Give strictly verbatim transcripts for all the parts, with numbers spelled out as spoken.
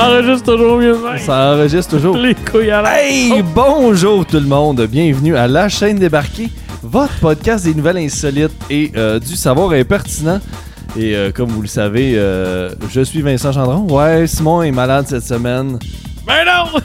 Ça enregistre toujours mieux. Mec. Ça enregistre toujours. Les couilles à l'air. Hey, oh. Bonjour tout le monde. Bienvenue à La Chaîne Débarquée, votre podcast des nouvelles insolites et euh, du savoir impertinent. Et euh, comme vous le savez, euh, je suis Vincent Gendron. Ouais, Simon est malade cette semaine. Ben non!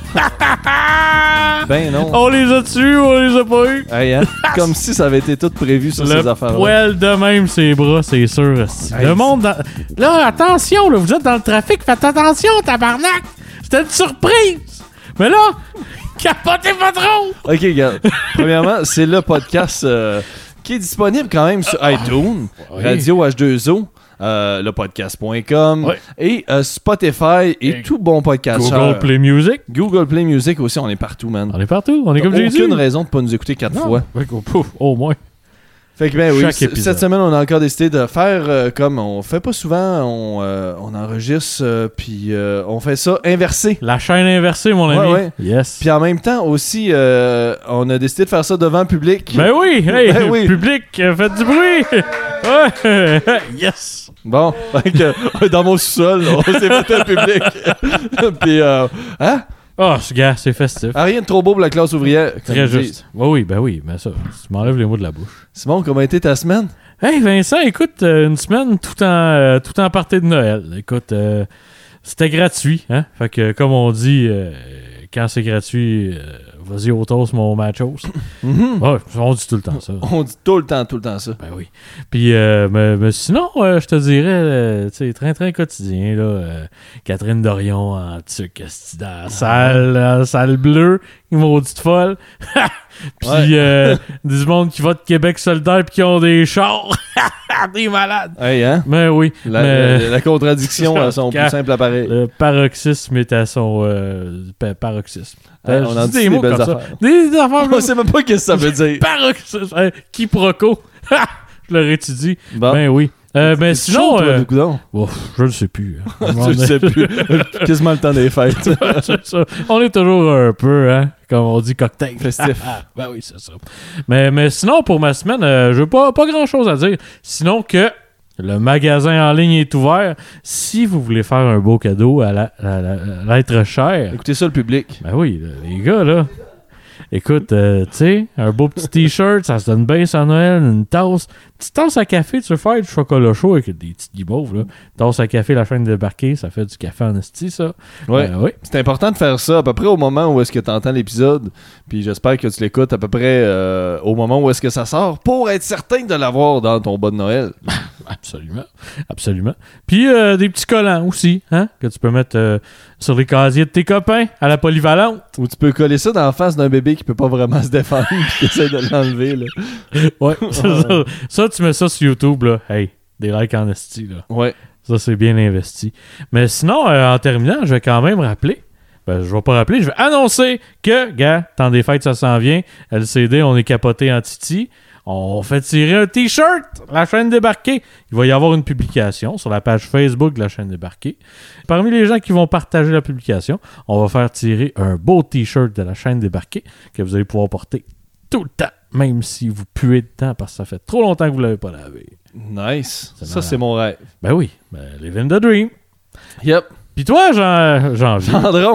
Ben non. On les a tués ou on les a pas eus? Hey, hein? Comme si ça avait été tout prévu sur le ces affaires-là. Le poil de même ses bras, c'est sûr. Hey, le monde... Dans... Là, attention, là, vous êtes dans le trafic, faites attention, tabarnak! C'était une surprise! Mais là, capotez pas trop! Ok, regarde. Premièrement, c'est le podcast euh, qui est disponible quand même sur iTunes, oui. Radio H deux O. Euh, le podcast point com ouais. et euh, Spotify et, et tout bon podcast. Google Play Music. Google Play Music aussi, on est partout, man. On est partout, on est comme Jésus. Aucune raison de pas nous écouter quatre non. fois. Ouais, pouf, au moins. Fait que ben oui, c- cette semaine, on a encore décidé de faire euh, comme on fait pas souvent, on, euh, on enregistre euh, puis euh, on fait ça inversé. La chaîne inversée, mon ami. Ouais, ouais. Yes. Puis en même temps aussi, euh, on a décidé de faire ça devant le public. Ben oui, hey, ben oui. Public, faites du bruit. Ouais, yes. Bon, dans mon sous-sol, on s'est fait un public. Puis, euh, hein? Oh, ce gars, c'est festif. Ah, rien de trop beau pour la classe ouvrière. Très juste. Oui, oui, ben oui, mais ça, tu m'enlèves les mots de la bouche. Simon, comment a été ta semaine? Hey Vincent, écoute, euh, une semaine tout en, euh, tout en partie de Noël. Écoute, euh, c'était gratuit, hein? Fait que, comme on dit, euh, quand c'est gratuit, euh, vas-y au toast, mon machos. Mm-hmm. Ouais, on dit tout le temps ça. On dit tout le temps, tout le temps ça. Ben oui. Puis, euh, mais, mais sinon, euh, je te dirais, euh, tu sais, train-train quotidien, là, euh, Catherine Dorion en tuc, dans la salle, la salle bleue, maudite folle. Puis, ouais. euh, du monde qui va de Québec solidaire puis qui ont des chars. Des malades. Hey, hein? Mais oui. La, mais... la, la contradiction à son plus simple appareil. Le paroxysme est à son euh, pa- paroxysme. Euh, on en dit des, des belles affaires. Des, des affaires. On sait même pas ce que ça veut dire. Paroxysme. Euh, quiproquo. Je l'aurais étudié. Bon. Ben oui. Euh, mais c'est sinon, chaud, toi, euh, oh, je le sais plus. Hein. Tu le sais plus. Quasiment le temps des fêtes. C'est ça. On est toujours un peu, hein, comme on dit, cocktail. Festif. Ben oui, c'est ça. Mais, mais sinon, pour ma semaine, euh, je n'ai pas, pas grand-chose à dire. Sinon que le magasin en ligne est ouvert. Si vous voulez faire un beau cadeau à, la, à, la, à l'être cher... Écoutez ça, le public. Ben oui, là, les gars, là... Écoute, euh, tu sais, un beau petit t-shirt, ça se donne bien sur Noël, une tasse, une petite tasse à café, tu veux faire du chocolat chaud avec des petites guimauves, là. Tasse à café, la chaîne débarquée, ça fait du café en esti, ça. Ouais. Euh, oui. C'est important de faire ça à peu près au moment où est-ce que tu entends l'épisode, puis j'espère que tu l'écoutes à peu près euh, au moment où est-ce que ça sort, pour être certain de l'avoir dans ton bas de Noël. Absolument, absolument. Puis euh, des petits collants aussi, hein, que tu peux mettre euh, sur les casiers de tes copains à la polyvalente. Ou tu peux coller ça dans la face d'un bébé qui peut pas vraiment se défendre et qui essaie de l'enlever, là. Ouais, ça, ça, ça, tu mets ça sur YouTube, là. Hey, des likes en esti, là. Ouais. Ça, c'est bien investi. Mais sinon, euh, en terminant, je vais quand même rappeler, ben, je vais pas rappeler, je vais annoncer que, gars, temps des fêtes, ça s'en vient. L C D, on est capoté en titi. On fait tirer un t-shirt, la chaîne débarquée. Il va y avoir une publication sur la page Facebook de la chaîne débarquée. Parmi les gens qui vont partager la publication, on va faire tirer un beau t-shirt de la chaîne débarquée que vous allez pouvoir porter tout le temps, même si vous puez dedans parce que ça fait trop longtemps que vous ne l'avez pas lavé. Nice. C'est ça, malade. C'est mon rêve. Ben oui, ben, living the dream. Yep. Pis toi, Jean... janvier. Gendron.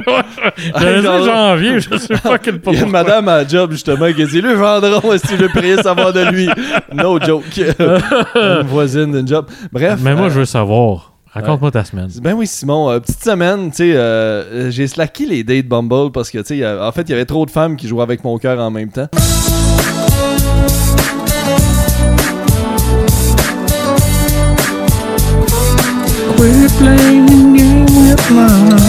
J'allais dire janvier, je sais pas quel Il y a une madame à job, justement, qui a dit « Le Gendron, est-ce que je veux plus rien savoir de lui? » No joke. Une voisine d'une job. Bref. Mais moi, euh, je veux savoir. Raconte-moi ouais. ta semaine. Ben oui, Simon. Euh, petite semaine, tu sais, euh, j'ai slacké les dates Bumble parce que, tu sais, en fait, il y avait trop de femmes qui jouaient avec mon cœur en même temps. We're playing a game with love.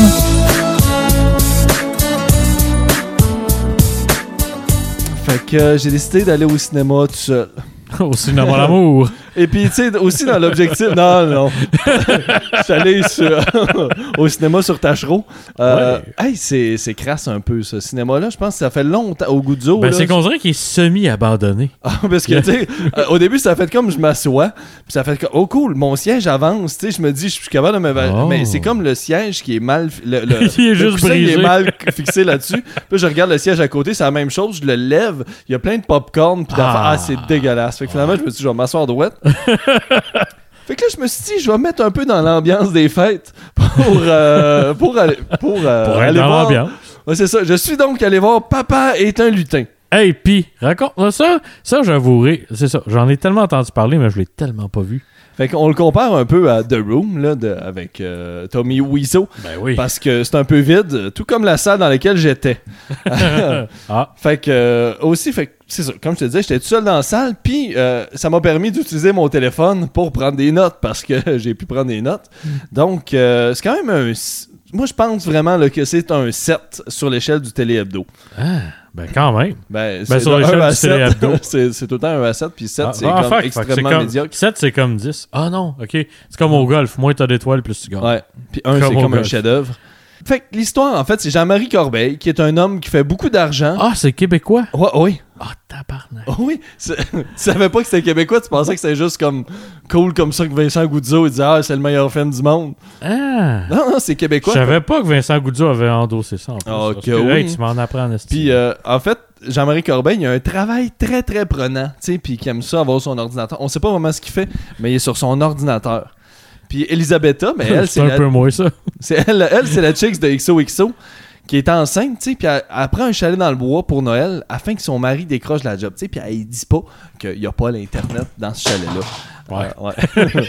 Fait que euh, j'ai décidé d'aller au cinéma tout seul. Au cinéma l'amour. Et puis, tu sais, aussi dans l'objectif... Non, non. Je suis allé sur... au cinéma sur Tachereau. Euh, ouais. Hey, c'est, c'est crasse un peu, ce cinéma-là. Je pense que ça fait longtemps au Guzzo. Ben, là, c'est qu'on dirait qu'il est semi-abandonné. Ah, parce que, tu sais, euh, au début, ça a fait comme je m'assois. Puis ça a fait comme, oh cool, mon siège avance. Tu sais, je me dis, je suis capable de me... Oh. Mais c'est comme le siège qui est mal... Le, le, il est le juste brisé. Il est mal fixé là-dessus. Puis je regarde le siège à côté, c'est la même chose. Je le lève. Il y a plein de popcorn. Puis ah. ah, c'est dégueulasse. Fait que finalement, je me suis dit, je vais m'asseoir droite. Fait que là, je me suis dit, je vais me mettre un peu dans l'ambiance des fêtes pour, euh, pour aller, pour, euh, Pour être aller dans voir. l'ambiance. Ouais, c'est ça. Je suis donc allé voir Papa est un lutin. Hey, pis, raconte-moi ça. Ça, j'avouerai, c'est ça. J'en ai tellement entendu parler, mais je l'ai tellement pas vu. Fait qu'on le compare un peu à The Room, là, de, avec euh, Tommy Wiseau. Ben oui. Parce que c'est un peu vide, tout comme la salle dans laquelle j'étais. Ah. Fait que, euh, aussi, fait que, c'est ça. Comme je te disais, j'étais tout seul dans la salle, puis euh, ça m'a permis d'utiliser mon téléphone pour prendre des notes, parce que j'ai pu prendre des notes. Donc, euh, c'est quand même un... Moi, je pense vraiment là, que c'est un sept sur l'échelle du Télé-Hebdo. Ah, ben quand même. Ben, Ben, sur de l'échelle un à du sept, Télé-Hebdo. c'est, c'est tout le temps un à sept, puis sept, Ah, c'est ah, comme fuck, fuck, extrêmement c'est comme, médiocre. sept, c'est comme dix. Ah non, ok. C'est comme au golf. Moins t'as d'étoiles, plus tu gagnes. Ouais. Puis un, Comme c'est au comme un golf. chef-d'œuvre. Fait que l'histoire, en fait, c'est Jean-Marie Corbeil, qui est un homme qui fait beaucoup d'argent. Ah, c'est québécois? Ouais, oui. Ah, tabarnak. Oh oui, c'est- tu savais pas que c'était québécois, tu pensais que c'était juste comme cool comme ça que Vincent Goudzo il disait ah c'est le meilleur film du monde. Ah! Non non c'est Je québécois. savais pas que Vincent Goudzo avait endossé ça en plus. Ah, Parce que que, oui. hey, tu m'en apprends en esti. Puis euh, en fait Jean-Marie Corbeil il a un travail très très prenant, tu sais, puis qui aime ça avoir son ordinateur. On sait pas vraiment ce qu'il fait, mais il est sur son ordinateur. Puis Elisabetta, mais elle c'est c'est un la, peu moins ça. c'est elle, elle c'est la chicks de X O X O qui est enceinte, tu sais, puis elle, elle prend un chalet dans le bois pour Noël afin que son mari décroche la job, tu sais, puis elle dit pas qu'il y a pas l'internet dans ce chalet-là. Ouais. Euh, ouais.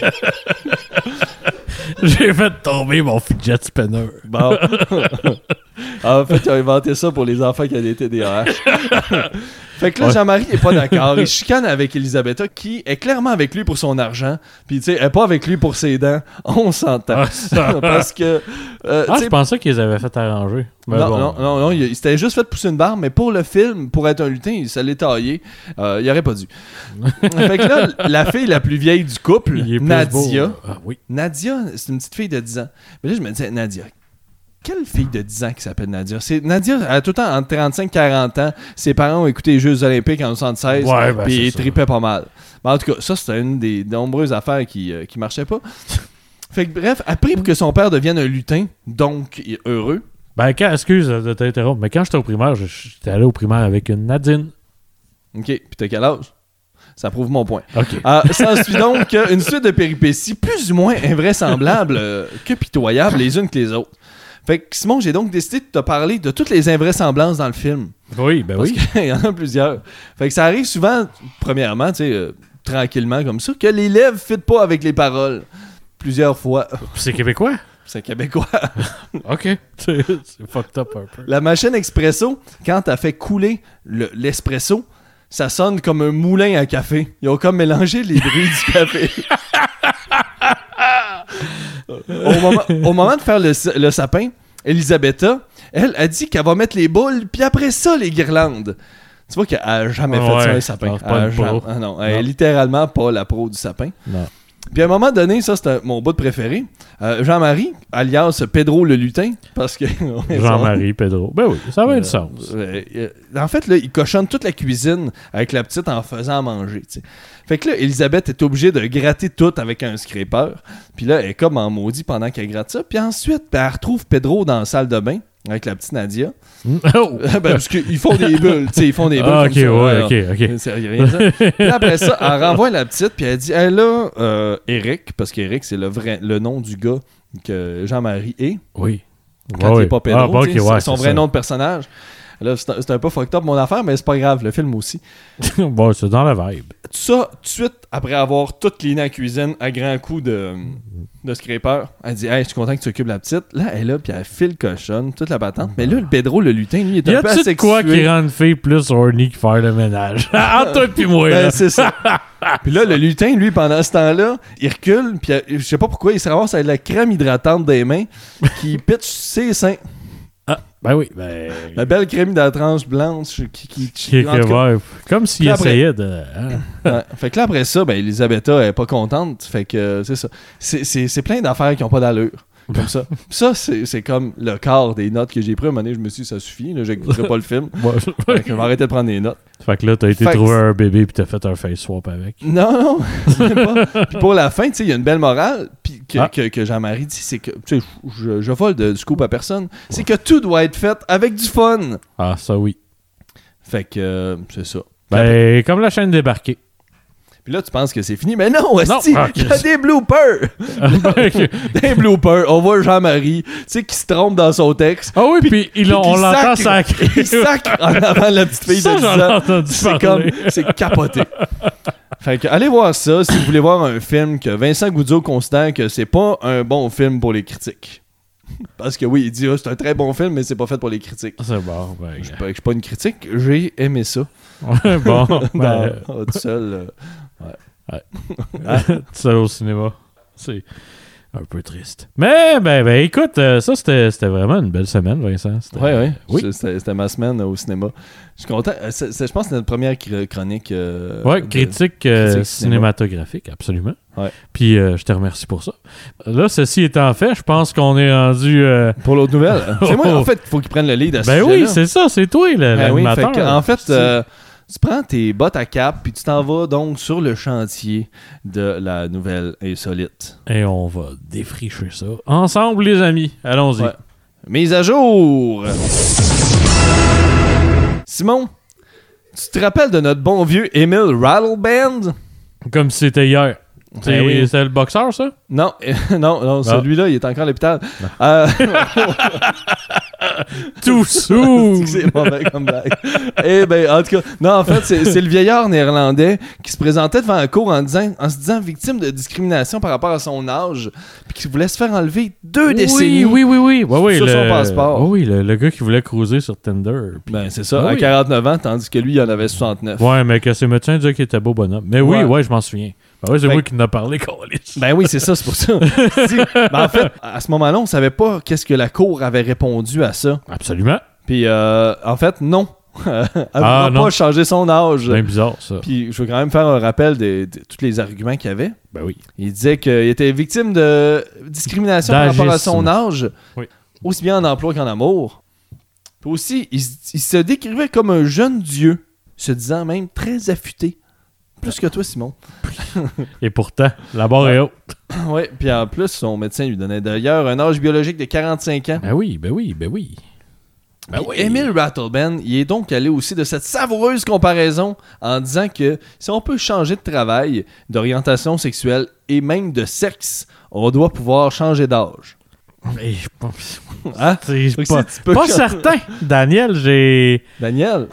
J'ai fait tomber mon fidget spinner. Bon. En fait, il a inventé ça pour les enfants qui ont des T D A H. Fait que là, Ouais. Jean-Marie n'est pas d'accord. Il chicane avec Elisabetta, qui est clairement avec lui pour son argent. Puis, tu sais, elle est pas avec lui pour ses dents. On s'entend. Ah, ça. Parce que. euh, Ah, tu je sais, pensais qu'ils avaient fait arranger. Mais non, bon. non, non, non, il, il s'était juste fait pousser une barbe, mais pour le film, pour être un lutin, ça l'est taillé. Euh, il aurait pas dû. Fait que là, la fille la plus vieille du couple, Il est plus Nadia. beau. Ah oui. Nadia, c'est une petite fille de dix ans. Mais là, je me disais, Nadia, quelle fille de dix ans qui s'appelle Nadia? C'est, Nadia, elle a tout le temps entre trente-cinq et quarante ans. Ses parents ont écouté les Jeux Olympiques en soixante-seize. Ouais, ben, puis c'est ils ça. tripaient pas mal. Mais en tout cas, ça, c'était une des nombreuses affaires qui, euh, qui marchaient pas. Fait que bref, après que son père devienne un lutin, donc il est heureux. Ben, quand, excuse de t'interrompre, mais quand j'étais au primaire, je- j'étais allé au primaire avec une Nadine. OK, puis t'as quel âge? Ça prouve mon point. OK. Euh, S'ensuit donc euh, une suite de péripéties plus ou moins invraisemblables euh, que pitoyables les unes que les autres. Fait que Simon, j'ai donc décidé de te parler de toutes les invraisemblances dans le film. Oui, ben Parce oui. qu'il y en a plusieurs. Fait que ça arrive souvent, premièrement, tu sais, euh, tranquillement comme ça, que les lèvres ne fitent pas avec les paroles. Plusieurs fois. C'est québécois? C'est québécois. OK. C'est c'est fucked up un peu. La machine expresso, quand elle fait couler le- l'espresso, ça sonne comme un moulin à café. Ils ont comme mélangé les bruits du café. au, moment, au moment de faire le, le sapin, Elisabetta, elle a dit qu'elle va mettre les boules, puis après ça, les guirlandes. Tu vois qu'elle a jamais fait Ouais, ça, un sapin. non, c'est pas Elle a une jamais- pro. ah non, elle Non. est littéralement pas la pro du sapin. Non. Puis à un moment donné, ça c'est un- mon bout de préféré, euh, Jean-Marie, alias Pedro le lutin, parce que... Jean-Marie Pedro. Ben oui, ça va du sens. Euh, euh, en fait, là, il cochonne toute la cuisine avec la petite en faisant à manger, tu sais. Fait que là, Elisabeth est obligée de gratter tout avec un scraper. Puis là, elle est comme en maudit pendant qu'elle gratte ça. Puis ensuite, ben, elle retrouve Pedro dans la salle de bain avec la petite Nadia. Oh! ben, parce qu'ils font des bulles, tu sais, ils font des bulles Ah, comme ok, ça. ouais, alors. ok, ok. C'est rien, ça. Puis là, après ça, elle renvoie la petite, puis elle dit, elle là, euh, Eric, parce qu'Eric, c'est le, vrai, le nom du gars que Jean-Marie est. Oui. Quand Ouais, il ouais. est pas Pedro, Ah, bon, tu sais, ok, ouais, c'est son c'est vrai ça. nom de personnage. Là, c'est un, c'est un peu fucked up mon affaire, mais c'est pas grave, le film aussi. Bon, c'est dans la vibe. Tout ça, tout de suite, après avoir tout cleané la cuisine à grands coups de, de scraper, elle dit, hey, je suis content que tu occupes la petite. Là, elle est là, puis elle file cochonne, toute la battante. Mais là, le Pedro, le lutin, lui, il est Y un peu a-tu de asexué. quoi qui rend une fille plus horny que faire le ménage? Entre toi pis moi, Ben, là. c'est ça. Puis là, le lutin, lui, pendant ce temps-là, il recule, puis euh, je sais pas pourquoi, il se ramasse avec la crème hydratante des mains qui pitch ses seins. Ah, ben oui, ben... La belle crème hydratante blanche qui... qui, qui- Qui- en tout cas, ouais, comme s'il Puis après- essayait de... hein. ouais. Fait que là, après ça, ben, Elisabetta, elle est pas contente. Fait que euh, c'est ça. C'est, c'est, c'est plein d'affaires qui ont pas d'allure. Comme ça. Puis ça, c'est, c'est comme le quart des notes que j'ai pris. À un moment donné, je me suis dit, ça suffit. Là, j'écouterai pas le film. Ouais. Fait que je vais arrêter de prendre des notes. Fait que là, t'as été Fait que- trouver un bébé pis t'as fait un face swap avec. Non, non. c'est pas. Puis pour la fin, tu sais, il y a une belle morale puis que, Ah. que, que Jean-Marie dit, c'est que, tu sais, je, je vole de, du scoop à personne. C'est que tout doit être fait avec du fun. Ah, ça oui. Fait que, euh, c'est ça. Puis après- Ben, comme la chaîne débarquée. Puis là, tu penses que c'est fini. Mais non, esti, Ah, il y a des bloopers. Des bloopers. On voit Jean-Marie, tu sais, qui se trompe dans son texte. Ah oui, puis il- puis on qu'il l'entend sacre. sacrer. Il sacre en avant de la petite fille Ça, de j'en dix ai ans. entendu C'est parler. comme, c'est capoté. Fait que, allez voir ça si vous voulez voir un film que Vincent Goudzot considère que c'est pas un bon film pour les critiques. Parce que oui, il dit, ah, c'est un très bon film, mais c'est pas fait pour les critiques. C'est bon, ben. Je suis pas une critique, j'ai aimé ça. Ouais, bon, ben. Dans- tout seul. euh, Tout seul au cinéma. C'est un peu triste. Mais, ben, ben écoute, euh, ça, c'était c'était vraiment une belle semaine, Vincent. C'était- Ouais, ouais. Oui. C'est- C'était c'était ma semaine euh, au cinéma. Je suis content. Euh, c'est- c'est- je pense que c'est notre première cr- chronique. euh, Ouais, de- critique, euh, critique cinéma. cinématographique, absolument. Ouais. Puis euh, je te remercie pour ça. Là, ceci étant fait, je pense qu'on est rendu. euh, Pour l'autre nouvelle. C'est moi, en fait, il faut qu'il prenne le lead à ce Ben oui, sujet-là. c'est ça, c'est toi, le- Ben oui, l'animateur. fait que, en fait, C'est- euh, tu prends tes bottes à cap puis tu t'en vas donc sur le chantier de la nouvelle insolite. Et on va défricher ça ensemble, les amis. Allons-y. Ouais. Mise à jour! Simon, tu te rappelles de notre bon vieux Emile Rattleband? Comme si c'était hier. C'est Ben oui. c'est le boxeur, ça? Non, non, non, celui-là, il est encore à l'hôpital. Euh, Tout sous! c'est mauvais comme blague. Eh ben, en tout cas, non, en fait, c'est, c'est le vieillard néerlandais qui se présentait devant la cour en, disant, en se disant victime de discrimination par rapport à son âge, puis qui voulait se faire enlever deux décennies. Oui, oui, oui, oui. Ouais, oui sur le... son passeport. Ouais, oui, le, le gars qui voulait cruiser sur Tinder. Puis- Ben, c'est ça, Ah à oui. quarante-neuf ans, tandis que lui, il en avait soixante-neuf. Ouais, mais que ses médecins disaient qu'il était beau bonhomme. Mais oui, Ouais. ouais, je m'en souviens. Ben oui, c'est Fait moi que- qui en a parlé, Carlis. Ben oui, c'est ça, c'est pour ça. Si- ben, en fait, à ce moment-là, on savait pas qu'est-ce que la cour avait répondu à ça. Absolument. Puis, euh, en fait, non. Elle Ah, ne non. pas changer son âge. C'est bien bizarre, ça. Puis, je veux quand même faire un rappel de, de tous les arguments qu'il y avait. Ben oui. Il disait qu'il était victime de discrimination par rapport à son âge, Oui. aussi bien en emploi qu'en amour. Puis aussi, il, s- il se décrivait comme un jeune dieu, se disant même très affûté. Plus que toi, Simon. Et pourtant, la barre est haute. Ouais, puis en plus, son médecin lui donnait d'ailleurs un âge biologique de quarante-cinq ans. Ben oui, ben oui, ben oui. Ben Puis oui. Emile Rattleband, il est donc allé aussi de cette savoureuse comparaison en disant que si on peut changer de travail, d'orientation sexuelle et même de sexe, on doit pouvoir changer d'âge. Mais je pense- Hein? c'est Fait que pas, si tu peux pas changer- certain. Daniel, j'ai... Daniel,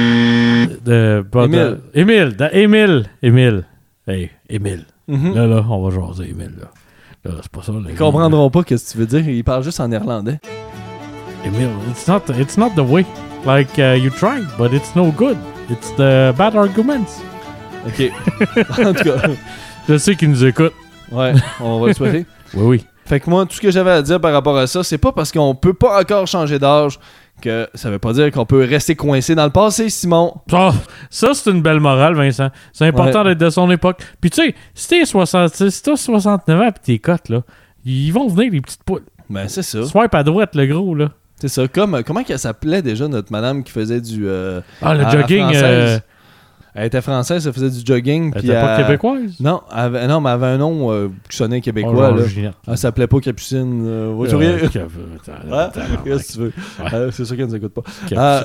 De, pas Émile. de- Émile. da- Émile. Émile. Hey, Émile. mhm. Là, là, on va jaser Émile, là. Là, c'est pas ça. là, ils comprendront pas ce que tu veux dire. Il parle juste en néerlandais. Émile, it's not, it's not the way. Like, uh, you tried, but it's no good. It's the bad arguments. OK. En tout cas, Je sais qu'il nous écoute. ouais, on va le souhaiter. Oui, oui. Fait que moi, tout ce que j'avais à dire par rapport à ça, c'est pas parce qu'on peut pas encore changer d'âge que ça veut pas dire qu'on peut rester coincé dans le passé, Simon. Ça, ça, c'est une belle morale, Vincent. C'est important Ouais. d'être de son époque. Puis tu sais, si t'es soixante, si t'as soixante-neuf ans pis t'es cotes, là, ils vont venir, les petites poules. Ben, c'est ça. Swipe à droite, le gros, là. C'est ça. Comme, comment qu'elle s'appelait déjà, notre madame qui faisait du... euh, Ah, le à- à jogging, française? euh, Elle était française, elle faisait du jogging. elle puis était pas elle- québécoise. Non, elle avait, non, mais elle avait un nom euh, qui sonnait Oh, québécois. genre là. Ginette. Elle s'appelait pas Capucine. Euh, ouais, tu Euh, rien? Kev- attends, Hein? attends, Qu'est-ce que tu veux? Ouais. Euh, c'est sûr qu'elle nous écoute pas. Kev- Euh,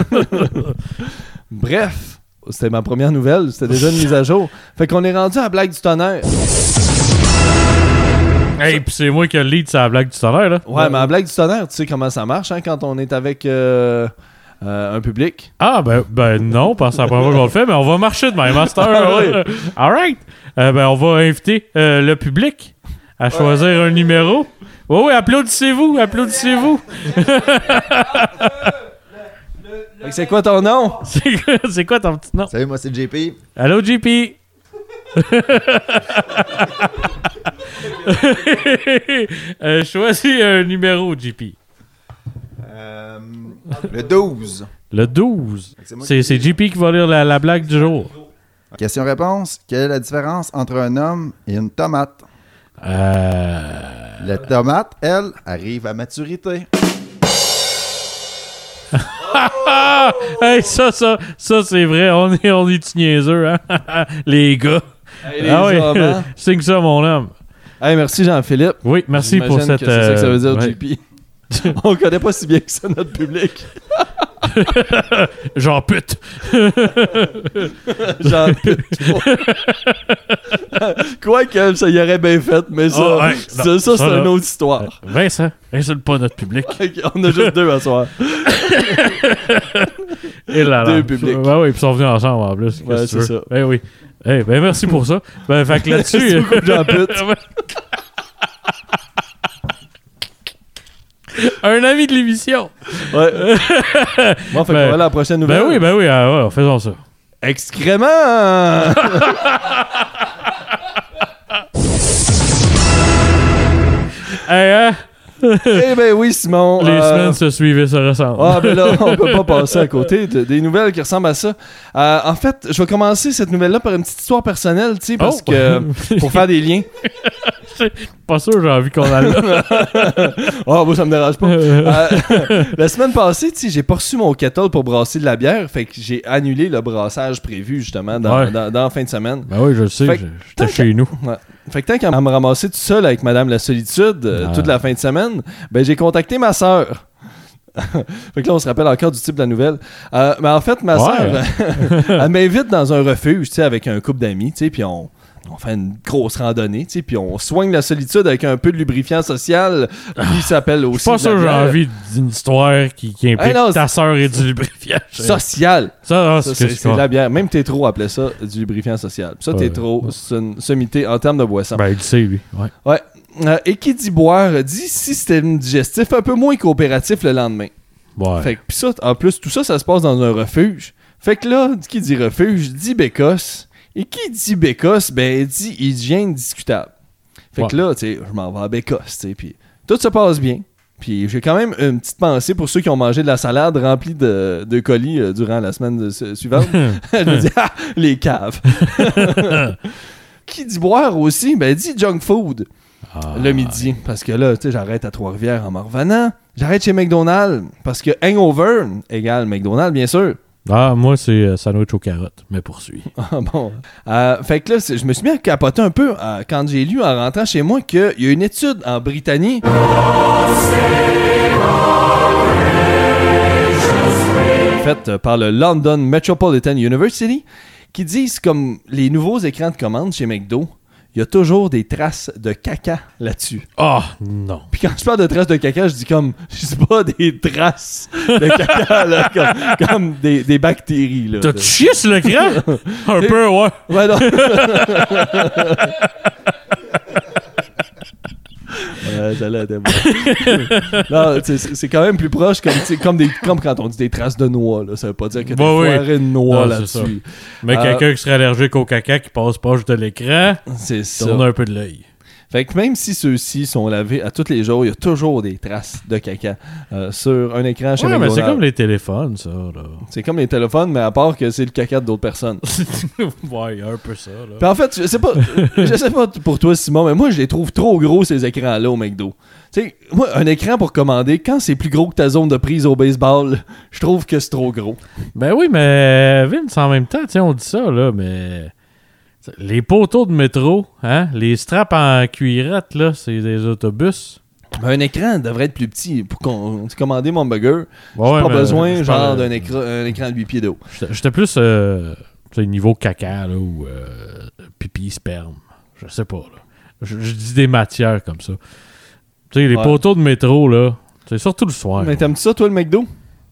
Bref, c'était ma première nouvelle. C'était déjà une mise à jour. Fait qu'on est rendu à la blague du tonnerre. Hey, pis c'est moi qui ai le lead sur la blague du tonnerre, là. Ouais, mais la blague du tonnerre, tu sais comment ça marche hein, quand on est avec euh, euh, un public. Ah, ben, ben non, parce que c'est la première fois qu'on le fait, mais on va marcher de même, master. Oui. All right. Euh, ben, on va inviter euh, le public à choisir un numéro. Oui, oui, applaudissez-vous, applaudissez-vous. Fait que c'est quoi ton nom? C'est quoi- c'est quoi ton petit nom? Salut, moi c'est J P. Allô, J P? euh, choisis un numéro, J P. Euh, le douze. Le douze. C'est moi C'est qui- c'est J P qui va lire la, la blague du jour. Question-réponse. Quelle est la différence entre un homme et une tomate? Euh... La tomate, elle, arrive à maturité. Ah! Hey, ça, ça, ça, c'est vrai. On est, on est niaiseux, hein? Les gars. Hey, les ah oui, hommes, hein? signe ça, mon homme. Hey, merci Jean-Philippe. Oui, merci J'imagine pour cette... que c'est ça que ça veut dire, euh, ouais. J P. On connaît pas si bien que ça notre public. Genre pute. Genre pute. Quoique, ça y aurait bien fait, mais ça, Oh, ouais. ça, Non, ça, ça, c'est là. une autre histoire. Vincent, insulte pas notre public. Ok, on a juste deux à soir. Et là, là. Deux publics. Ben oui, puis ils sont venus ensemble en plus. Ouais, Qu'est-ce que tu c'est veux? ça. Ben oui. Eh ben merci pour ça. Ben fait que là-dessus. Merci beaucoup, Jean Pute. Un ami de l'émission. Ouais. Bon, fait Ben- qu'on va à la prochaine nouvelle. Ben oui, ben oui, ah, ouais, faisons ça. Excrément! Hey, hein? Eh ben oui, Simon. Les euh, semaines se suivent et se ressemblent. Ah, ben là, on peut pas passer à côté de- des nouvelles qui ressemblent à ça. Euh, en fait, je vais commencer cette nouvelle-là par une petite histoire personnelle, tu sais, parce Oh. que pour faire des liens. Pas sûr, j'ai envie qu'on aille là. Ah, moi, ça me dérange pas. Euh, Euh, la semaine passée, tu sais, j'ai pas reçu mon kettle pour brasser de la bière, fait que j'ai annulé le brassage prévu, justement, dans, Ouais. dans, dans la fin de semaine. Ben oui, je le sais, Fait que je- j'étais chez nous. Ouais. Fait que tant qu'à me ramasser tout seul avec Madame la Solitude euh, Ah. toute la fin de semaine, ben j'ai contacté ma sœur. Fait que là, on se rappelle encore du type de la nouvelle. Euh, mais en fait, ma Ouais. sœur, elle m'invite dans un refuge, tu sais, avec un couple d'amis, tu sais, puis on, on fait une grosse randonnée, tu sais, puis on soigne la solitude avec un peu de lubrifiant social qui s'appelle aussi. Je suis pas de la sûr que j'ai bière envie d'une histoire qui, qui implique Hey, non, ta sœur et du lubrifiant. Social. Ça, ah, Ça, c'est c'est ce c'est de la bière. Même Tétro appelait ça du lubrifiant social. Puis ça, Ouais. Tétro, c'est une sommité en termes de boisson. Ben, il le sait, lui. Ouais. Ouais. Euh, et qui dit boire dit système digestif un peu moins coopératif le lendemain. Ouais. Fait que pis ça, en plus, tout ça, ça se passe dans un refuge. Fait que là, qui dit refuge dit bécosse. Et qui dit bécosse, ben dit hygiène discutable. Fait que Ouais. là, tu sais, je m'en vais à bécosse, tu sais, puis tout se passe bien. Puis j'ai quand même une petite pensée pour ceux qui ont mangé de la salade remplie de, de colis euh, durant la semaine de- su- suivante. Je me dis, ah, les caves. Qui dit boire aussi, ben dit junk food. Ah. Le midi. Parce que là, tu sais, j'arrête à Trois-Rivières en m'en revenant. J'arrête chez McDonald's. Parce que hangover égale McDonald's, bien sûr. Ah, moi, c'est euh, sandwich aux carottes, mais poursuis. Ah bon. Euh, fait que là, c'est- je me suis mis à capoter un peu euh, quand j'ai lu en rentrant chez moi qu'il y a une étude en Britannie. Faite euh, par le London Metropolitan University qui disent comme les nouveaux écrans de commande chez McDo, il y a toujours des traces de caca là-dessus. Ah, non. Puis quand je parle de traces de caca, je dis comme, je dis pas des traces de caca, là, comme, comme des, des bactéries. Là, T'as chié sur l'écran? Un peu, ouais. Ouais, non. Ouais, ça l'a été bon. Non, tu sais, c'est c'est quand même plus proche, comme, tu sais, comme, des, comme quand on dit des traces de noix. Là. Ça veut pas dire que t'as Bah oui. foiré une noix Non, c'est là-dessus. Mais Euh, quelqu'un qui serait allergique au caca qui passe proche de l'écran, C'est ça. tourne un peu de l'œil. Fait que même si ceux-ci sont lavés à tous les jours, il y a toujours des traces de caca euh, sur un écran chez Ouais, mais McDonald's. c'est comme les téléphones, ça, là. C'est comme les téléphones, mais à part que c'est le caca d'autres personnes. Ouais, un peu ça, là. Puis en fait, je sais pas, je sais pas pour toi, Simon, mais moi, je les trouve trop gros, ces écrans-là, au McDo. Tu sais, moi, un écran pour commander, quand c'est plus gros que ta zone de prise au baseball, je trouve que c'est trop gros. Ben oui, mais Vince, en même temps, tu sais, on dit ça, là, mais... Les poteaux de métro, hein, les straps en cuirette, là, c'est des autobus. Mais un écran devrait être plus petit pour qu'on commander mon burger. Ouais, pas mais besoin, je genre, parle- d'un écran, un écran de huit pieds d'eau. J'étais j'étais plus, euh, tu sais, niveau caca, là, ou euh, pipi, sperme. Je sais pas, là. Je, je dis des matières comme ça. Tu sais, les Ouais. poteaux de métro, là, c'est surtout le soir. Mais t'aimes ça, toi, le McDo?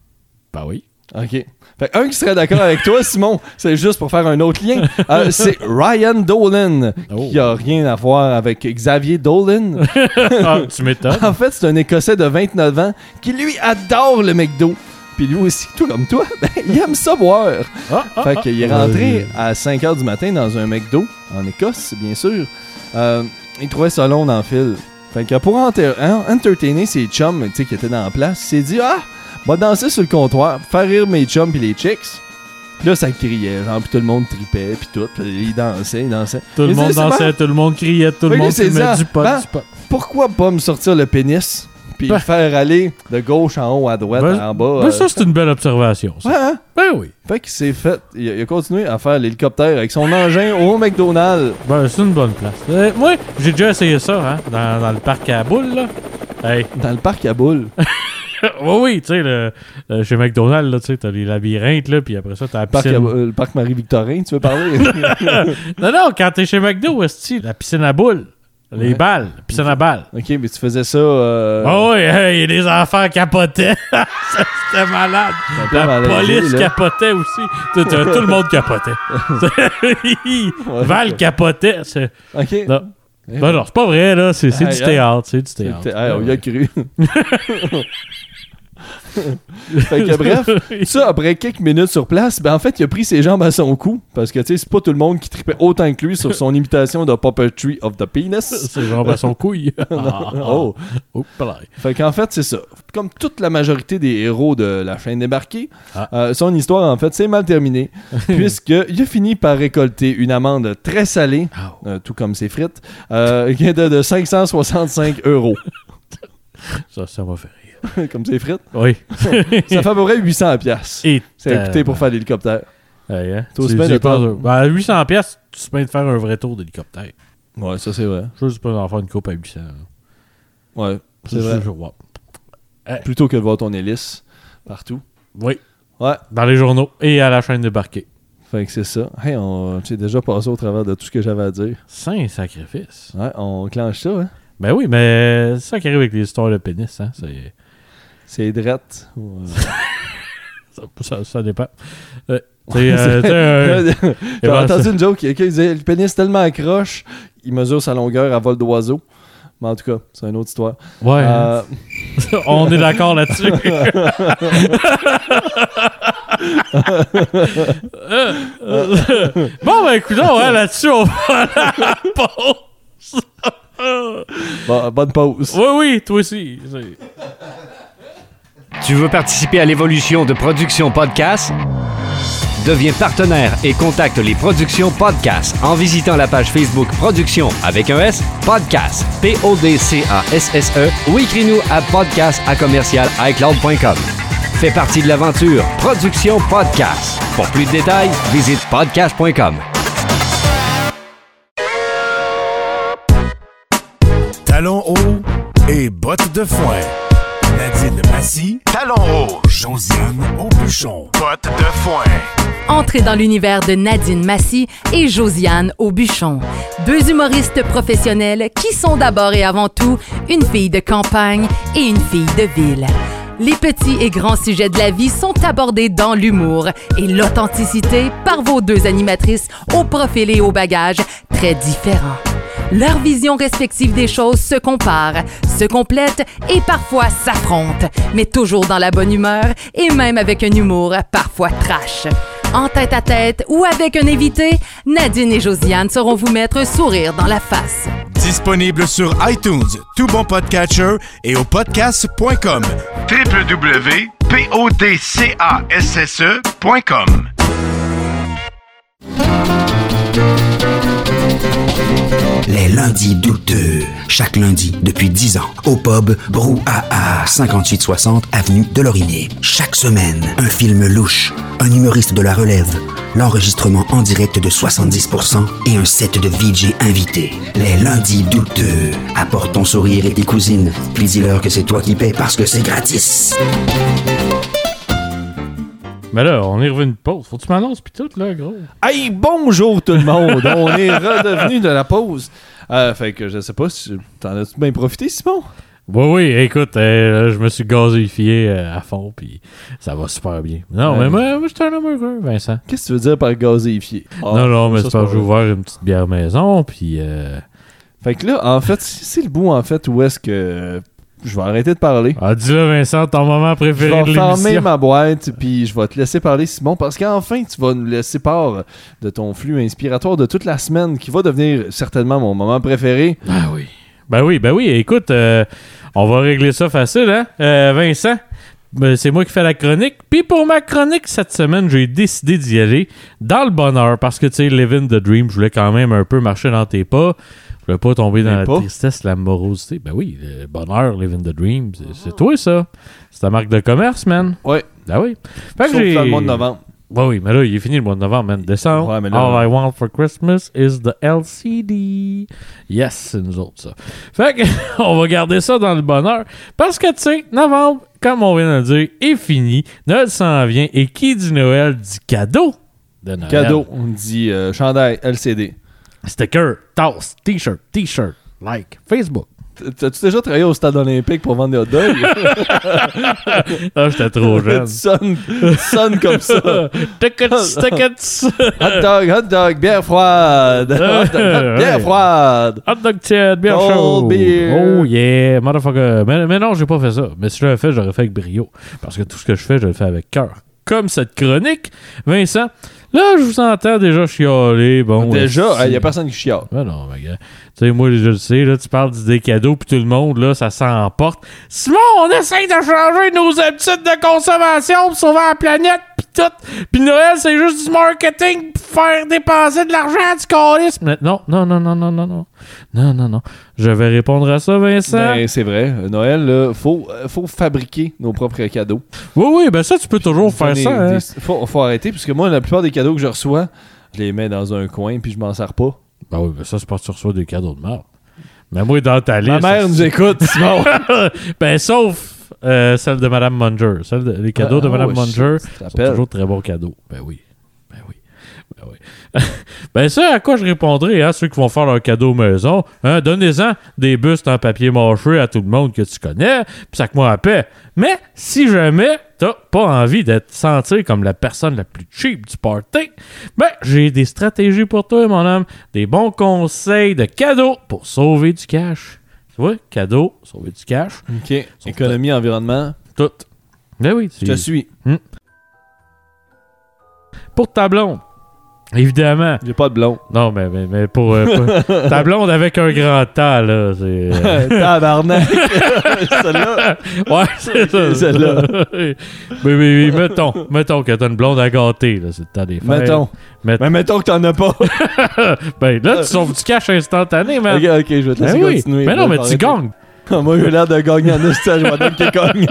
Ben oui. OK. Fait un qui serait d'accord avec toi, Simon, c'est juste pour faire un autre lien. Euh, c'est Ryan Dolan, Oh. qui a rien à voir avec Xavier Dolan. Ah, tu m'étonnes. En fait, c'est un Écossais de vingt-neuf ans qui, lui, adore le McDo. Puis lui aussi, tout comme toi, ben, il aime ça boire. Ah, ah, Fait ah. qu'il est rentré à cinq heures du matin dans un McDo, en Écosse, bien sûr. Euh, il trouvait ça long dans le fil. Fait que pour enter- hein, entertainer ses chums, tu sais, qui étaient dans la place, il s'est dit « Ah, va danser sur le comptoir, faire rire mes chums pis les chicks. » Puis là, ça criait, genre, pis tout le monde tripait, pis tout. Pis il dansait, il dansait. Tout le Mais monde c'est- c'est dansait, pas- tout le monde criait, tout le Fait que monde lui, c'est fumait ça. du pot, Ben, du pot. Pourquoi pas me sortir le pénis, puis Ben. le faire aller de gauche en haut à droite, Ben, en bas? Ben, euh, ça, c'est une belle observation, ça. Ouais, hein? Ben oui. Fait qu'il s'est fait. Il a, il a continué à faire l'hélicoptère avec son engin au McDonald's. Ben, c'est une bonne place. Euh, moi, j'ai déjà essayé ça, hein, dans, dans le parc à boules, là. Hey, Dans le parc à boules. oui, oui, tu sais, le, le- chez McDonald's, là, tu sais, t'as les labyrinthes, là, puis après ça, t'as la Parc, piscine. euh, le parc Marie-Victorin, tu veux parler? Non, non, quand t'es chez McDo, esti, la piscine à boules, les Ouais. balles, la piscine à balles. Ok, mais tu faisais ça. Euh... Ah oui, hey, les enfants capotaient. Ça, c'était malade. peu La malaisé, police là. capotait aussi. Tout, tout le monde capotait. Ouais. Val capotait. C'est... Ok. Non. Eh Ben non, c'est pas vrai, là. C'est, c'est Hey, du hein. théâtre. C'est du théâtre. C'était- hey, on y a cru. Fait que bref, ça, après quelques minutes sur place, ben en fait, il a pris ses jambes à son cou. Parce que, tu sais, c'est pas tout le monde qui tripait autant que lui sur son imitation de Puppetry of the Penis. C'est genre à son couille. Ah, Oh. oh, voilà. Fait qu'en fait, c'est ça. Comme toute la majorité des héros de la chaîne débarquée, Ah. euh, son histoire, en fait, c'est mal terminée. Puisqu'il a fini par récolter une amende très salée, Ah. euh, tout comme ses frites, euh, qui est de, de cinq cent soixante-cinq euros. Ça, ça m'a fait rire. Comme ses frites. Oui. Ça fait à peu près huit cents piastres. Et C'est à coûter pour faire l'hélicoptère. Ouais, hein? T'as aussi Tu- bien tu de penses- temps. ben, à huit cents piastres, tu peux de faire un vrai tour d'hélicoptère. Ouais, ça c'est vrai. Je sais pas d'en faire une coupe à huit cents. Ouais, c'est Je- vrai. je- ouais. Plutôt que de voir ton hélice partout. Oui. Ouais. Dans les journaux et à la chaîne débarquée. Fait que c'est ça. Hey, on tu sais, déjà passé au travers de tout ce que j'avais à dire. Saint sacrifice. Ouais, on clenche ça, hein. Ben oui, mais c'est ça qui arrive avec les histoires de pénis, hein. C'est... C'est drette. Ouais. Ça, ça, ça dépend. Euh, tu sais, euh, tu sais, euh, J'ai ben, entendu ça- une joke, quelqu'un disait le pénis tellement accroche, il mesure sa longueur à vol d'oiseau. Mais en tout cas, c'est une autre histoire. Ouais, Euh, on est d'accord là-dessus. Euh, euh, bon, ben écoute, hein, là-dessus, on va à la pause. bon, bonne pause. Oui, oui, toi aussi. C'est- Tu veux participer à l'évolution de Production Podcast? Deviens partenaire et contacte les Productions Podcast en visitant la page Facebook Production avec un S, Podcast, P O D C A S S E ou écris-nous à podcast à commercial iCloud point com. Fais partie de l'aventure Production Podcast. Pour plus de détails, visite podcast point com. Talons hauts et bottes de foin. Nadine Massy, talons hauts. Josiane Aubuchon, bottes de foin. Entrez dans l'univers de Nadine Massy et Josiane Aubuchon, deux humoristes professionnels qui sont d'abord et avant tout une fille de campagne et une fille de ville. Les petits et grands sujets de la vie sont abordés dans l'humour et l'authenticité par vos deux animatrices au profil et au bagage très différents. Leurs visions respectives des choses se comparent, se complètent et parfois s'affrontent, mais toujours dans la bonne humeur et même avec un humour parfois trash. En tête à tête ou avec un invité, Nadine et Josiane sauront vous mettre un sourire dans la face. Disponible sur iTunes, tout bon podcatcher et au podcast point com. w w w point podcast point com. Les lundis douteux. Chaque lundi, depuis dix ans, au pub Brouhaha, cinquante-huit soixante avenue de Lorimier. Chaque semaine, un film louche, un humoriste de la relève, l'enregistrement en direct de soixante-dix pour cent et un set de V J invités. Les lundis douteux. Apporte ton sourire et tes cousines, puis dis-leur que c'est toi qui paies parce que c'est gratis. Mais là, on est revenu de pause. Faut que tu m'annonces pis tout, là, gros. Hey, bonjour tout le monde! On est redevenu de la pause. Euh, fait que je sais pas si t'en as-tu bien profité, Simon? Oui, oui, écoute, euh, je me suis gazéifié euh, à fond, puis ça va super bien. Non, Ouais. mais moi, moi j'étais un homme heureux, Vincent. Qu'est-ce que tu veux dire par gazéifié? Ah, non, non, mais ça, c'est parce que j'ai vrai. ouvert une petite bière maison, puis... Euh... Fait que là, en fait, c'est le bout, en fait, où est-ce que je vais arrêter de parler. Ah, dis-le, Vincent, ton moment Je préféré de vais fermer l'émission. ma boîte, puis je vais te laisser parler, Simon, parce qu'enfin, tu vas nous laisser part de ton flux inspiratoire de toute la semaine, qui va devenir certainement mon moment préféré. Ah oui. Ben oui, ben oui, écoute, euh, on va régler ça facile, hein? Euh, Vincent, ben, c'est moi qui fais la chronique. Puis pour ma chronique cette semaine, j'ai décidé d'y aller dans le bonheur, parce que, tu sais, Living the Dream, je voulais quand même un peu marcher dans tes pas. Je voulais pas tomber dans Mais la pas. tristesse, la morosité. Ben oui, le bonheur, Living the Dream, c'est, c'est toi, ça. C'est ta marque de commerce, man. Ouais, Ben oui. Fait que sauf j'ai... dans le mois de novembre. bah oui, mais là, il est fini le mois de novembre, man. Décembre, Ouais, mais là- all I want for Christmas is the L C D. Yes, c'est nous autres, ça. Fait que, on va garder ça dans le bonheur. Parce que, tu sais, novembre, comme on vient de le dire, est fini. Noël s'en vient. Et qui dit Noël dit cadeau de Noël. Cadeau, on dit euh, chandail, L C D. Sticker, tasse, t-shirt, t-shirt, like, Facebook. T'as-tu déjà travaillé au stade olympique pour vendre des hot dogs? Ah, j'étais trop jeune. Tu sonnes, tu sonnes comme ça. Tickets, tickets. Hot dog, hot dog, bière froide. Hot dog, bière froide. Hot dog tiède, bien Cold chaud. beer. Oh yeah, motherfucker. Mais, mais non, j'ai pas fait ça. Mais si je l'avais fait, j'aurais fait avec brio. Parce que tout ce que je fais, je le fais avec cœur. Comme cette chronique. Vincent, là, je vous entends déjà chialer. Bon, Déjà, il ouais, n'y a personne qui chiale. Ben non, mais gars. Tu sais, moi, je le sais, là, tu parles d'idées cadeaux, puis tout le monde, là, ça s'emporte. Simon, on essaye de changer nos habitudes de consommation pour sauver la planète, pis tout. Pis Noël, c'est juste du marketing pour faire dépenser de l'argent du calice. Mais non, non, non, non, non, non, non. Non, non, non. Je vais répondre à ça, Vincent. Ben, c'est vrai. Noël, là, faut, euh, faut fabriquer nos propres cadeaux. Oui, oui, ben ça, tu peux toujours faire Donner ça. Hein. des- faut, faut arrêter, parce que moi, la plupart des cadeaux que je reçois, je les mets dans un coin, puis je m'en sers pas. Ben oui, ben ça, c'est parce que tu reçois des cadeaux de merde. Mais moi, dans ta liste... Ma mère nous écoute, Simon. Ben, sauf euh, celle de Madame Munger. Celle de- les cadeaux Ah, de Madame oh, Munger shit, tu te sont rappelles. toujours de très bons cadeaux. Ben oui. Ben oui. Ben oui. Ben ça, à quoi je répondrai, hein, ceux qui vont faire leur cadeau maison, hein, donnez-en des bustes en papier mâché à tout le monde que tu connais, puis ça que moi à paix. Mais si jamais t'as pas envie d'être senti comme la personne la plus cheap du party, ben j'ai des stratégies pour toi, mon homme, des bons conseils de cadeaux pour sauver du cash. Tu vois, cadeau, sauver du cash, OK. Économie, environnement, tout. Ben oui, je te suis. pour ta blonde. Évidemment. J'ai pas de blond. Non, mais, mais, mais pour, euh, pour- ta blonde avec un grand tas, là, c'est... euh, Tabarnak. Celle-là. Ouais, c'est ça. Celle-là. mais, mais, mais mettons, mettons que t'as une blonde à gâter, là, c'est le temps des fêtes. Mettons. Met- Mais mettons que t'en as pas. Ben là, tu sauves du cash instantané, man. ok, ok, je vais te Ben laisser oui. continuer. Mais non, mais tu Arrête. gagnes. Moi, j'ai l'air de gagner en esti, je vois donc qu'il gagne.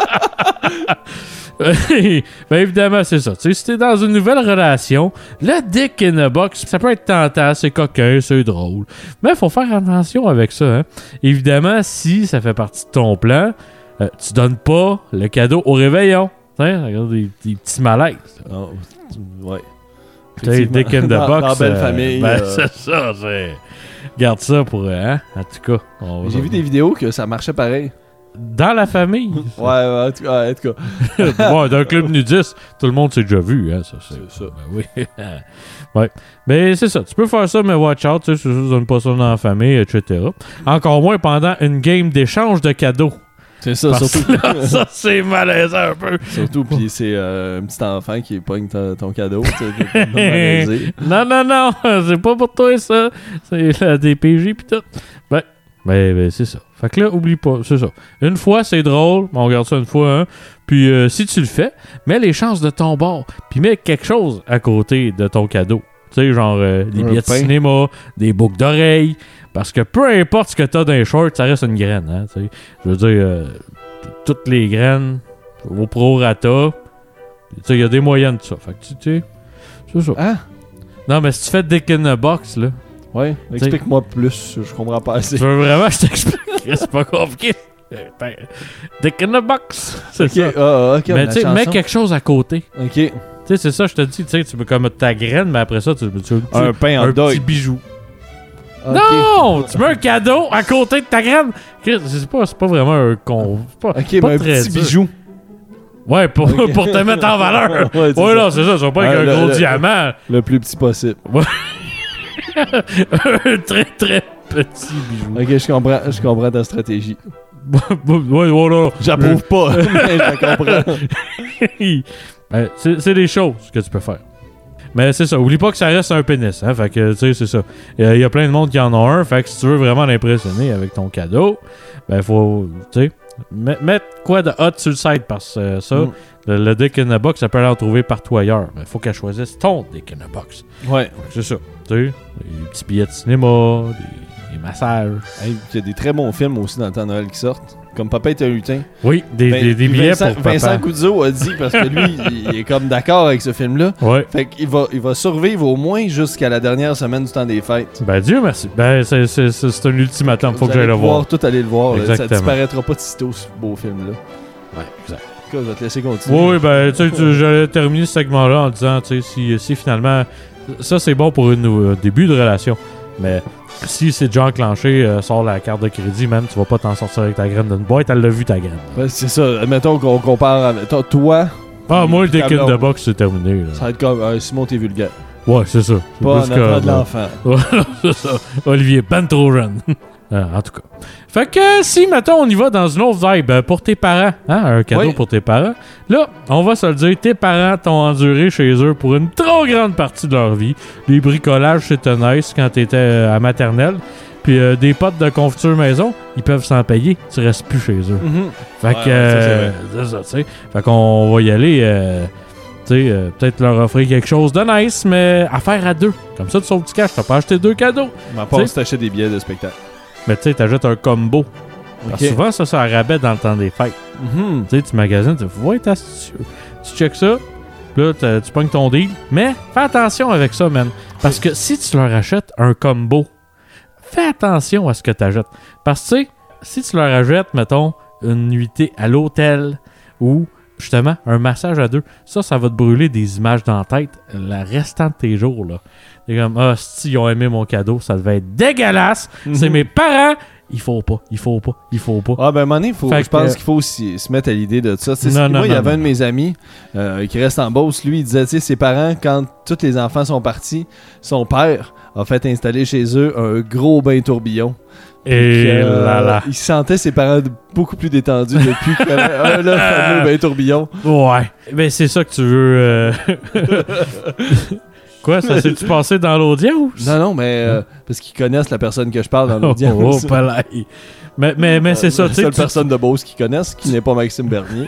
Ben évidemment, c'est ça. Tu sais, si t'es dans une nouvelle relation, le dick in a box, ça peut être tentant, c'est coquin, c'est drôle. Mais il faut faire attention avec ça. Hein. Évidemment, si ça fait partie de ton plan, euh, tu donnes pas le cadeau au réveillon. Hein, regarde des, des petits malaises. Oh, ouais. Tu sais, dick in the Dans- box. dans belle euh, famille, Ben, euh. c'est ça. C'est... Garde ça pour... euh, hein, en tout cas. on va- J'ai vu des vidéos que ça marchait pareil. Dans la famille. Ouais, ouais, en tout cas. En tout cas. Bon, d'un club nudiste, tout le monde s'est déjà vu. Hein, ça, c'est C'est ça. Ben oui. Ouais. Mais c'est ça. Tu peux faire ça, mais watch out. Tu sais, tu donnes pas ça dans la famille, et cetera. Encore moins pendant une game d'échange de cadeaux. C'est ça, Parce surtout. que là, ça, c'est malaisant un peu. Surtout, puis c'est euh, un petit enfant qui pogne ton, ton cadeau. Tu sais, t'es pas malaisé. Non, non, non. C'est pas pour toi, ça. C'est la D P J pis tout. Ben, ben, ben, c'est ça. Fait que là, oublie pas. C'est ça. Une fois, c'est drôle. On regarde ça une fois, hein. Puis euh, si tu le fais, mets les chances de ton bord. Puis mets quelque chose à côté de ton cadeau. Tu sais, genre euh, des Un billets de pain. cinéma, des boucles d'oreilles. Parce que peu importe ce que t'as dans les shorts, ça reste une graine. Hein, tu sais. Je veux dire, euh, t- toutes les graines au prorata. Tu sais, il y a des moyennes de ça. Fait que tu tu sais, c'est ça. Hein? Non, mais si tu fais Dick in a Box, là, Ouais, explique-moi plus. Je comprends pas assez. tu veux vraiment que je t'explique? C'est pas compliqué. Ben, Dick in a Box. C'est Ok, ça. ah, ok, on a Mais la tu sais, mets chanson. quelque chose à côté. Ok. Tu sais, c'est ça, je te dis. Tu sais, tu peux comme ta graine, mais après ça, tu tu- tu- Un pain en un dog. petit bijou. Ok. Non! Tu mets un cadeau à côté de ta graine. Chris, C'est pas, c'est pas vraiment un con. c'est Pas, Ok, pas mais un très petit dur. bijou. Ouais, pour, Ok. pour te mettre en valeur. Ouais, c'est Ouais, ça. non, c'est ça. Ça va pas avec Ouais, un le- gros le- diamant. Le plus petit possible. Un très, très petit bijou. Ok, je comprends, je comprends ta stratégie. Ouais, voilà. J'approuve pas, mais je la comprends. Ben, c'est c'est des choses que tu peux faire. Mais c'est ça, oublie pas que ça reste un pénis, hein, fait que, tu sais, c'est ça. Il y a plein de monde qui en a un, fait que si tu veux vraiment l'impressionner avec ton cadeau, ben, faut, tu sais, met- mettre quoi de hot sur le site, parce que euh, ça, Mm. le, le Dick in a Box, ça peut aller en trouver partout ailleurs. Mais faut qu'elle choisisse ton Dick in a Box. Ouais. Fait que c'est ça, tu sais, des petits billets de cinéma, des des massages. Hey, il y a des très bons films aussi dans le temps de Noël qui sortent. Comme Papa est un lutin. Oui, des, Ben, des, des puis billets Vincent, pour papa. Vincent Guzzo a dit, parce que lui, il, il est comme d'accord avec ce film-là. Ouais. Fait qu'il va, il va survivre au moins jusqu'à la dernière semaine du temps des fêtes. Ben Dieu merci. Ben c'est, c'est, c'est, c'est un ultimatum, faut Vous que j'aille allez le pouvoir voir. tout aller le voir. Là. Ça Exactement. disparaîtra pas de sitôt, ce beau film-là. Ouais, exact. En tout cas, je vais te laisser continuer. Oui, oui, ben tu sais, tu- j'allais terminer ce segment-là en disant, tu sais, si, si finalement, ça c'est bon pour un début de relation, mais si c'est déjà enclenché, euh, sors la carte de crédit, man, tu vas pas t'en sortir avec ta graine d'une boîte, elle l'a vu ta graine. Ouais, c'est ça. Admettons qu'on compare avec toi, toi, Ah, moi, le ta Dick in the blonde. Box, c'est terminé. Là. ça va être comme euh, Simon, t'es vulgaire. Ouais, c'est ça. C'est Pas en plus enfant comme, de l'enfant. Ouais, c'est ça. Olivier, ben trop jeune. Ah, en tout cas. Fait que si, mettons, on y va dans une autre vibe euh, pour tes parents, hein, un cadeau Oui. pour tes parents, là, on va se le dire, tes parents t'ont enduré chez eux pour une trop grande partie de leur vie. Les bricolages, c'était nice quand t'étais euh, à maternelle. Puis euh, des potes de confiture maison, ils peuvent s'en payer, tu restes plus chez eux. Mhm. Fait Ouais, que, ouais, ça, c'est euh, c'est ça, tu sais. Fait qu'on va y aller, euh, tu sais, euh, peut-être leur offrir quelque chose de nice, mais à faire à deux. Comme ça, tu sauves du cash, t'as pas acheté deux cadeaux. Mais à Tu part sais- si t'achètes des billets de spectacle. Mais tu sais, t'achètes un combo. Parce que Ok. souvent, ça, c'est un rabais dans le temps des fêtes. Mhm. Tu sais, tu magasines, tu vois, t'as astucieux. Tu checkes ça, puis là, t'as- tu pognes ton deal. Mais fais attention avec ça, man. Parce que si tu leur achètes un combo, fais attention à ce que tu achètes. Parce que, tu sais, si tu leur achètes, mettons, une nuitée à l'hôtel ou justement un massage à deux, ça, ça va te brûler des images dans la tête le restant de tes jours, là. C'est comme, ah, si ils ont aimé mon cadeau, ça devait être dégueulasse. C'est mes parents. Il faut pas, il faut pas, il faut pas. Ah ben à un moment donné, faut, Fait je pense que- qu'il faut aussi se mettre à l'idée de ça. Tu sais, Non, moi, non, il y non, avait non. un de mes amis euh, qui reste en Beauce. Lui, il disait, tu sais, ses parents, quand tous les enfants sont partis, son père a fait installer chez eux un gros bain tourbillon. Et Puis, euh, là là. Il sentait ses parents de- beaucoup plus détendus depuis qu'il y avait un là, fameux bain tourbillon. Ouais. Ben, c'est ça que tu veux. euh, Quoi, ça s'est-tu passé dans l'audience? Non, non, mais euh, parce qu'ils connaissent la personne que je parle dans Oh, l'audience. oh, palais. Mais, mais, mais c'est ça, La tu sais. seule tu- personne de Beauce qu'ils connaissent, qui n'est pas Maxime Bernier.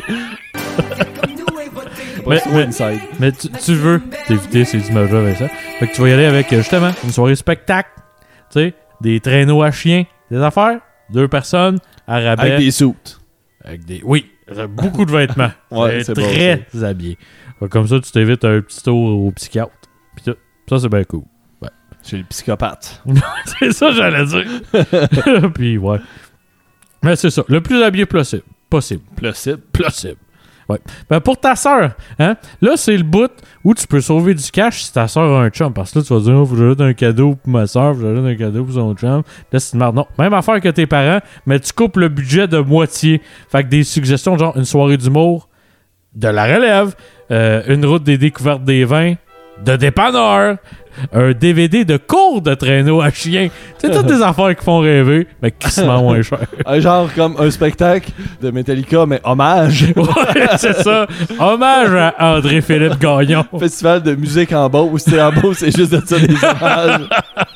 Mais- Pas mais- inside. Mais tu, tu veux t'éviter ces images-là avec ça. Fait que tu vas y aller avec, euh, justement, une soirée spectacle. Tu sais, des traîneaux à chiens, des affaires, deux personnes, à rabais. Avec des soutes. Avec des- Oui, euh, beaucoup de vêtements. Ouais, C'est c'est bon, très habillé. Fait que comme ça, tu t'évites un petit tour au psychiatre. Puis tout. Ça, c'est bien cool. Chez le psychopathe. C'est ça, j'allais dire. Puis, ouais. Mais c'est ça. Le plus habillé possible. Possible. Possible. Possible. Ouais. Ben, pour ta soeur, hein, là, c'est le bout où tu peux sauver du cash si ta soeur a un chum. Parce que là, tu vas dire, oh, faut que j'ajoute un cadeau pour ma soeur, faut que j'ajoute un cadeau pour son chum. Là, c'est une merde. Non. Même affaire que tes parents, mais tu coupes le budget de moitié. Fait que des suggestions, genre une soirée d'humour, de la relève, euh, une route des découvertes des vins, de dépanneur, un D V D de cours de traîneau à chien. C'est toutes des affaires qui font rêver, mais qui se vendent moins cher. Un genre comme un spectacle de Metallica, mais hommage. Ouais, c'est ça. Hommage à André-Philippe Gagnon. Festival de musique en Beauce. C'est en Beauce, c'est juste de ça des hommages.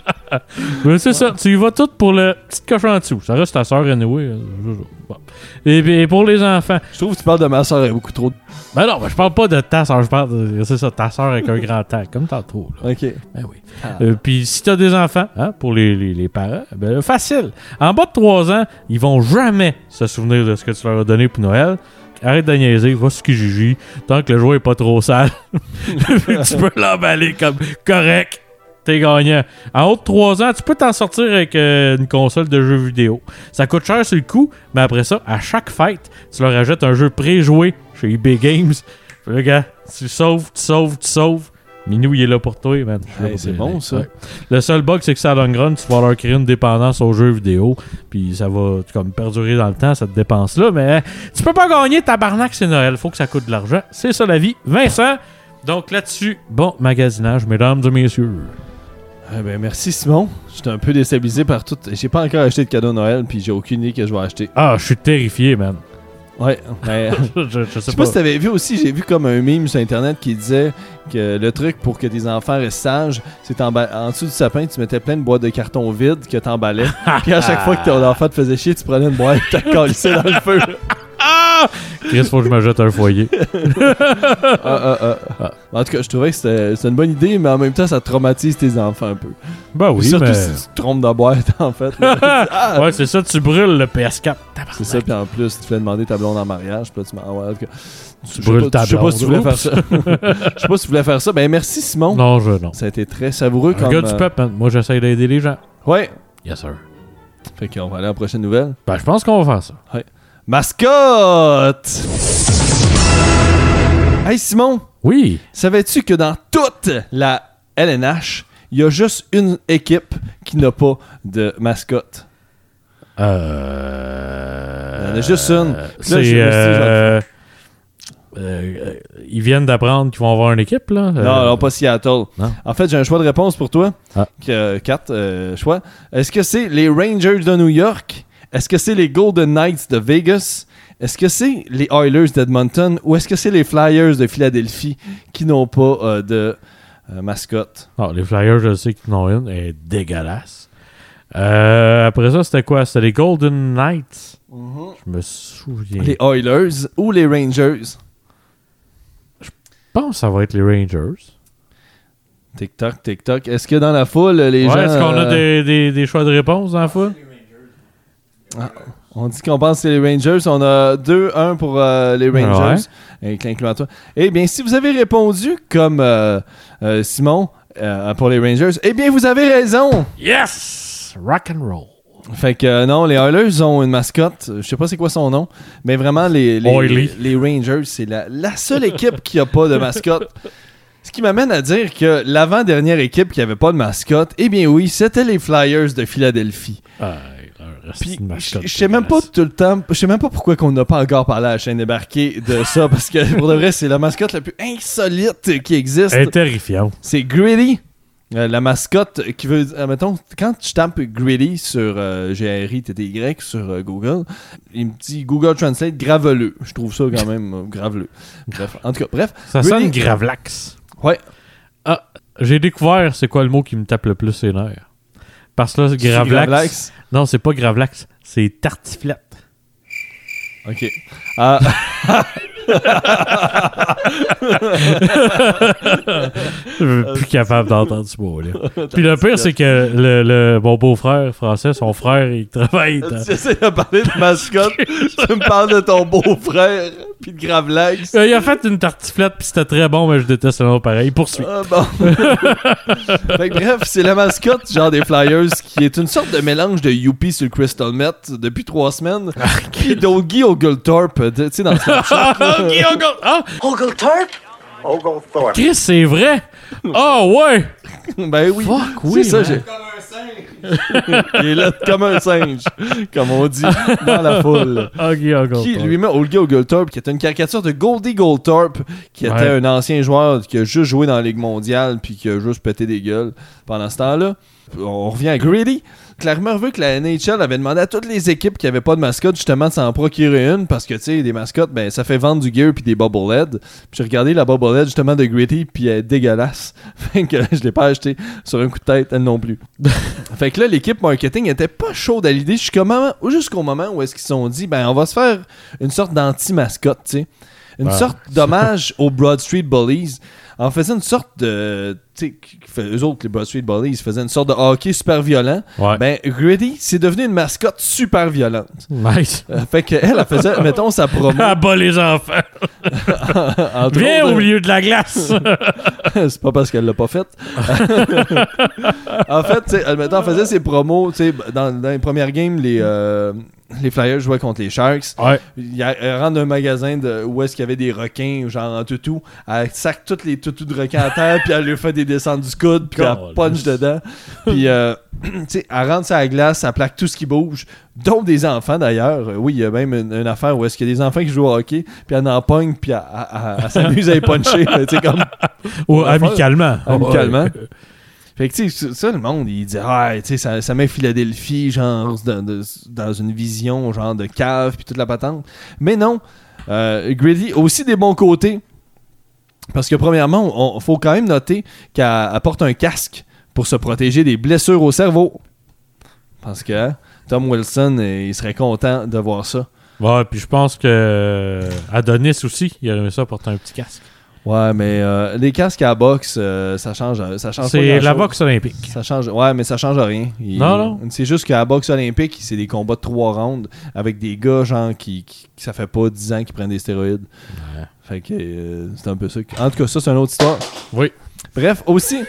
Mais c'est ça. Tu y vas tout pour le petit cochon en dessous. Ça reste ta soeur, anyway. euh, bon. Et puis pour les enfants. Je trouve que tu parles de ma soeur avec beaucoup trop de... Ben non, ben, je parle pas de ta soeur. Je parle de, c'est ça, ta soeur avec un grand tac. Comme tantôt. Là. Ok. Ben oui. Euh, Puis si t'as des enfants, hein, pour les, les, les parents, ben facile. En bas de trois ans, ils vont jamais se souvenir de ce que tu leur as donné pour Noël. Arrête de niaiser, va sur Kijiji. Tant que le jouet est pas trop sale, tu peux l'emballer comme correct. T'es gagnant. En haut de trois ans, tu peux t'en sortir avec euh, une console de jeux vidéo. Ça coûte cher sur le coup, mais après ça, à chaque fête, tu leur achètes un jeu pré-joué chez eBay Games. Puis là, gars, tu sauves, tu sauves, tu sauves. Minou, il est là pour toi, man. Je suis là Hey, pour c'est t'aider. bon, ça. Ouais. Le seul bug, c'est que ça, à long run, tu vas leur créer une dépendance aux jeux vidéo. Puis ça va comme perdurer dans le temps, cette dépense-là. Mais euh, tu peux pas gagner, tabarnak, c'est Noël. Faut que ça coûte de l'argent. C'est ça la vie. Vincent, donc là-dessus, bon magasinage, mesdames et messieurs. Ah ben merci Simon. J'étais un peu déstabilisé par tout. J'ai pas encore acheté de cadeau de Noël, puis j'ai aucune idée que je vais acheter. Ah, je suis terrifié, man. Ouais. Ben, je, je sais je sais pas. pas si t'avais vu aussi, j'ai vu comme un meme sur internet qui disait que le truc pour que tes enfants restent sages, c'est en, en dessous du sapin, tu mettais plein de boîtes de carton vides que t'emballais. Puis à chaque fois que ton enfant te faisait chier, tu prenais une boîte, t'as calissé dans le feu. Chris, faut que je me jette un foyer. Ah, ah, ah. Ah. En tout cas, je trouvais que c'était, c'était une bonne idée, mais en même temps, ça traumatise tes enfants un peu. Ben oui, surtout mais... si tu te trompes de boîte, en fait. Là. Ah! Ouais, c'est ça, tu brûles le P S quatre. C'est ça, puis en plus, tu fais demander ta blonde en mariage, puis là, tu m'en... Ouais, en tout cas, Tu brûles ta Je sais pas blonde. si tu voulais faire ça. Je sais pas si tu voulais faire ça. Ben, merci, Simon. Non, je non. Ça a été très savoureux Un comme... gars du euh, peuple, man. Moi, j'essaie d'aider les gens. Ouais. Yes, sir. Fait qu'on va aller à la prochaine nouvelle. Ben, je pense qu'on va faire ça. Mascotte! Hey, Simon! Oui. Savais-tu que dans toute la L N H, il y a juste une équipe qui n'a pas de mascotte? Euh... Il y en a juste une. Là, C'est... je me suis dit, Euh... Euh, ils viennent d'apprendre qu'ils vont avoir une équipe, là? Non, Euh, non, pas Seattle. Non. En fait, j'ai un choix de réponse pour toi. Ah. Que- quatre euh, choix. Est-ce que c'est les Rangers de New York? Est-ce que c'est les Golden Knights de Vegas? Est-ce que c'est les Oilers d'Edmonton? Ou est-ce que c'est les Flyers de Philadelphie qui n'ont pas euh, de euh, mascotte? Non, les Flyers, je sais qu'ils en ont une. Elle est dégueulasse. Euh, après ça, c'était quoi? C'était les Golden Knights. Je me souviens. Les Oilers ou les Rangers? Je pense que ça va être les Rangers. Tic-toc, tic-toc. Est-ce que dans la foule, les Ouais, gens... est-ce qu'on a euh, des, des, des choix de réponse dans la foule? On dit qu'on pense que c'est les Rangers. On a deux un pour euh, les Rangers, incluant toi. Eh bien, si vous avez répondu comme euh, euh, Simon euh, pour les Rangers, eh bien, vous avez raison. Yes! Rock and roll. Fait que euh, non, les Oilers ont une mascotte. Je sais pas c'est quoi son nom, mais vraiment, les, les, Oily. les Rangers, c'est la, la seule équipe qui a pas de mascotte. Ce qui m'amène à dire que l'avant-dernière équipe qui avait pas de mascotte, eh bien oui, c'était les Flyers de Philadelphie. Ah, leur Puis, reste une mascotte je je sais même pas dégueulasse. tout le temps, je sais même pas pourquoi qu'on n'a pas encore parlé à la chaîne débarquée de ça, parce que pour de vrai, c'est la mascotte la plus insolite qui existe. Elle est terrifiante. C'est Gritty. Euh, la mascotte qui veut. Euh, mettons, quand tu tapes Gritty sur euh, G R I T T Y sur euh, Google, il me dit Google Translate graveleux. Je trouve ça quand même euh, graveleux. Bref, en tout cas, bref. Ça Gritty- sonne gravlax. Ouais. Ah, j'ai découvert c'est quoi le mot qui me tape le plus les nerfs. Parce que là, gravlax. Gravlax. Non, c'est pas gravlax, c'est tartiflette. Ok. Ah. Je suis plus capable d'entendre ce mot-là. Puis le pire, c'est que le, le- mon beau-frère français, son frère, il travaille. dans- Tu essaies de parler de mascotte, tu me parles de ton beau-frère, puis de Gravlax. Euh, il a fait une tartiflette, puis c'était très bon, mais je déteste le nom pareil. Il poursuit. Ah bon. Fait que bref, c'est la mascotte genre des Flyers qui est une sorte de mélange de Youpi sur le Crystal Met depuis trois semaines. Puis d'Ogie Oglethorpe, tu sais, dans le Snapchat. Guy Ogle- Ah! Oglethorpe? Oglethorpe. Chris, c'est vrai! Ah ouais! Ben oui. Fuck, oui, C'est ça, man. j'ai. Il est là comme un singe, comme on dit dans la foule. Ah, Guy Ogle- Qui lui-même, Olga Oglethorpe, qui était une caricature de Goldie Goldthorpe, qui était Ouais. un ancien joueur qui a juste joué dans la Ligue mondiale puis qui a juste pété des gueules pendant ce temps-là. On revient à Gritty. Clairement, vu que la N H L avait demandé à toutes les équipes qui n'avaient pas de mascotte justement de s'en procurer une parce que tu sais, des mascottes, ben ça fait vendre du gear puis des bobbleheads. Puis j'ai regardé la bobblehead justement de Gritty puis elle est dégueulasse. Fait que je l'ai pas acheté sur un coup de tête, elle non plus. Fait que là, l'équipe marketing était pas chaude à l'idée jusqu'au moment, jusqu'au moment où est-ce qu'ils se sont dit, ben on va se faire une sorte d'anti-mascotte, tu sais. Une Ah. sorte d'hommage aux Broad Street Bullies en faisant une sorte de... Tu sais, qui fait- eux autres, les Broad Street Bullies, faisaient une sorte de hockey super violent. Ouais. Ben, Gritty, c'est devenu une mascotte super violente. Nice. Euh, fait qu'elle, elle faisait, mettons, sa promo. Ah, bas les enfants. entre Viens autres, au milieu de la glace. c'est pas parce qu'elle l'a pas fait. En fait, tu sais, elle, mettons, elle faisait ses promos, tu sais, dans, dans les premières games, les, euh, les Flyers jouaient contre les Sharks. Ouais. Il y a- Elle rentre d'un magasin de, où est-ce qu'il y avait des requins, genre en toutou. Elle sac tous les toutous de requins à terre, puis elle lui fait des descentes du coude, puis elle God. punch dedans. Puis, euh, tu sais, elle rentre sur la glace, elle plaque tout ce qui bouge, dont des enfants d'ailleurs. Euh, Oui, il y a même une, une affaire où est-ce qu'il y a des enfants qui jouent au hockey, puis elle en pogne, puis elle, elle- elle- elle s'amuse à les puncher, tu sais, comme Ou amicalement. amicalement. Ouais. Fait que, tu sais, ça, le monde, il dit, ah, tu sais, ça, ça met Philadelphie, genre, dans, de- dans une vision, genre, de cave, puis toute la patente. Mais non, euh, Gritty a aussi des bons côtés. Parce que, premièrement, il faut quand même noter qu'elle elle porte un casque pour se protéger des blessures au cerveau. Parce que hein, Tom Wilson, euh, il serait content de voir ça. Ouais, puis je pense que Adonis aussi, il aurait aimé ça porter un petit casque. Ouais, mais euh, les casques à boxe, euh, ça change, ça change pas C'est grand-chose. la boxe olympique. Ça change, ouais, mais ça change rien. Il- Non, non. C'est juste qu'à la boxe olympique, c'est des combats de trois rounds avec des gars, genre, qui, qui, qui ça fait pas dix ans qu'ils prennent des stéroïdes. Ouais. Fait que euh, c'est un peu ça. En tout cas, ça, c'est une autre histoire. Oui. Bref, aussi,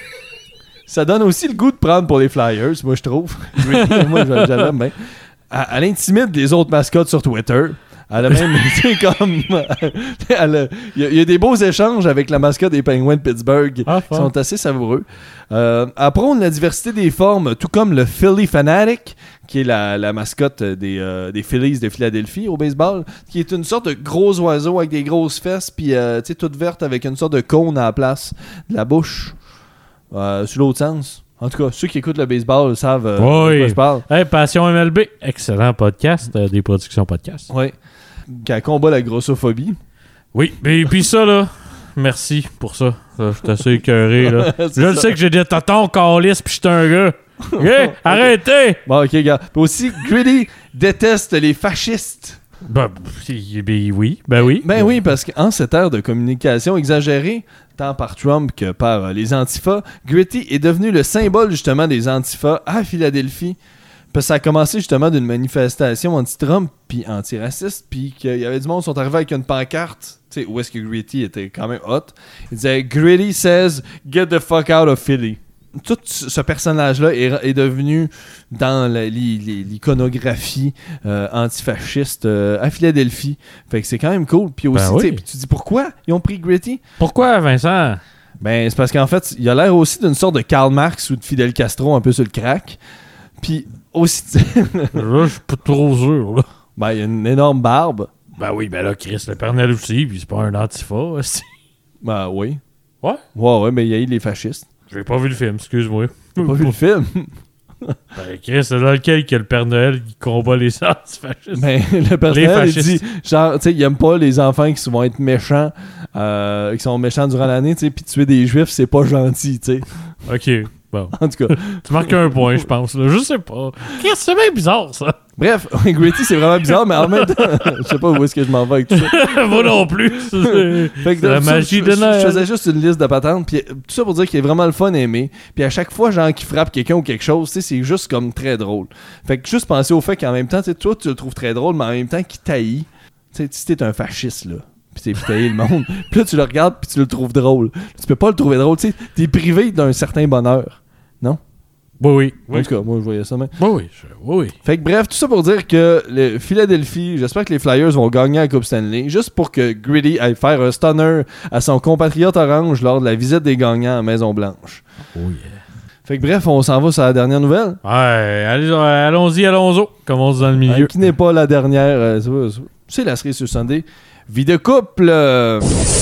ça donne aussi le goût de prendre pour les Flyers, moi, je trouve. Moi, je, je l'aime bien. Elle, elle intimide les autres mascottes sur Twitter. Elle a même été comme. elle a- Il y, a- il y a des beaux échanges avec la mascotte des Penguins de Pittsburgh Ah, qui fun. sont assez savoureux. Euh, elle prône la diversité des formes, tout comme le Philly Fanatic, qui est la, la mascotte des, euh, des Phillies de Philadelphie au baseball, qui est une sorte de gros oiseau avec des grosses fesses, puis euh, tu sais, toute verte avec une sorte de cône à la place de la bouche. Euh, sur l'autre sens. En tout cas, ceux qui écoutent le baseball savent euh, Oui. de quoi je parle. Hey, Passion M L B, excellent podcast, euh, des productions podcast. Oui. Qui combat la grossophobie. Oui, et puis ça, là, merci pour ça. Ça, je suis assez écœuré, là. C'est Je le ça. sais que j'ai des tatons, calice, pis je suis un gars. OK? Arrêtez! Bon, ok, gars. Puis aussi, Gritty déteste les fascistes. Ben, pff, ben oui, ben oui. Ben oui, parce qu'en cette ère de communication exagérée, tant par Trump que par euh, les Antifas, Gritty est devenu le symbole justement des Antifas à Philadelphie. Parce que ça a commencé justement d'une manifestation anti-Trump puis anti-raciste, puis qu'il y avait du monde qui sont arrivés avec une pancarte, tu sais, où est-ce que Gritty était quand même hot. Il disait « Gritty says, get the fuck out of Philly ». Tout ce personnage-là est, est devenu dans la- l'i- l'i- l'iconographie euh, antifasciste euh, à Philadelphie. Fait que c'est quand même cool. Puis aussi, Ben oui. tu sais, puis tu dis pourquoi ils ont pris Gritty? Pourquoi, Vincent? Ben, c'est parce qu'en fait, il a l'air aussi d'une sorte de Karl Marx ou de Fidel Castro un peu sur le crack. Puis aussi, tu sais, Là, je suis pas trop sûr, là. ben, il a une énorme barbe. Ben oui, ben là, Chris, le Père Noël aussi, puis c'est pas un antifa, aussi. Ben oui. Ouais? Ouais, ouais, mais il y a eu les fascistes. J'ai pas vu le film, excuse-moi. T'as pas vu le film? Ben, Chris, c'est dans lequel que le Père Noël qui combat les antifascistes. Ben, le personnage, il fascistes. dit, genre, tu sais, il aime pas les enfants qui vont être méchants, euh, qui sont méchants durant l'année, tu sais, puis tuer des juifs, c'est pas gentil, tu sais. Ok, bon. En tout cas. Tu marques un point, je pense, là. Je sais pas. Chris, c'est bien bizarre, ça. Bref, Gritty, c'est vraiment bizarre, mais en même temps, je sais pas où est-ce que je m'en vais avec tout ça. Moi non plus. C'est Fait que c'est la ça, magie je, de je- Noël. je faisais juste une liste de patentes, puis tout ça pour dire qu'il est vraiment le fun à aimer. Puis à chaque fois, genre, qu'il frappe quelqu'un ou quelque chose, tu sais, c'est juste comme très drôle. Fait que juste penser au fait qu'en même temps, tu sais, toi, tu le trouves très drôle, mais en même temps, qu'il taillit. Tu sais, si t'es un fasciste, là, puis t'es taillé le monde, puis là, tu le regardes, puis tu le trouves drôle. Tu peux pas le trouver drôle, tu sais, t'es privé d'un certain bonheur. Non? Oui, oui. En Oui, tout cas, moi, je voyais ça même. oui, oui. je- oui, oui. Fait que bref, tout ça pour dire que le Philadelphie, j'espère que les Flyers vont gagner la Coupe Stanley, juste pour que Gritty aille faire un stunner à son compatriote orange lors de la visite des gagnants à Maison-Blanche. Oh yeah. Fait que bref, on s'en va sur la dernière nouvelle. Ouais, allez, euh, allons-y, allons-y, comme on dit dans le milieu. Euh, qui n'est pas la dernière, euh, c'est- c'est la série sur Sunday. Vie de couple! euh,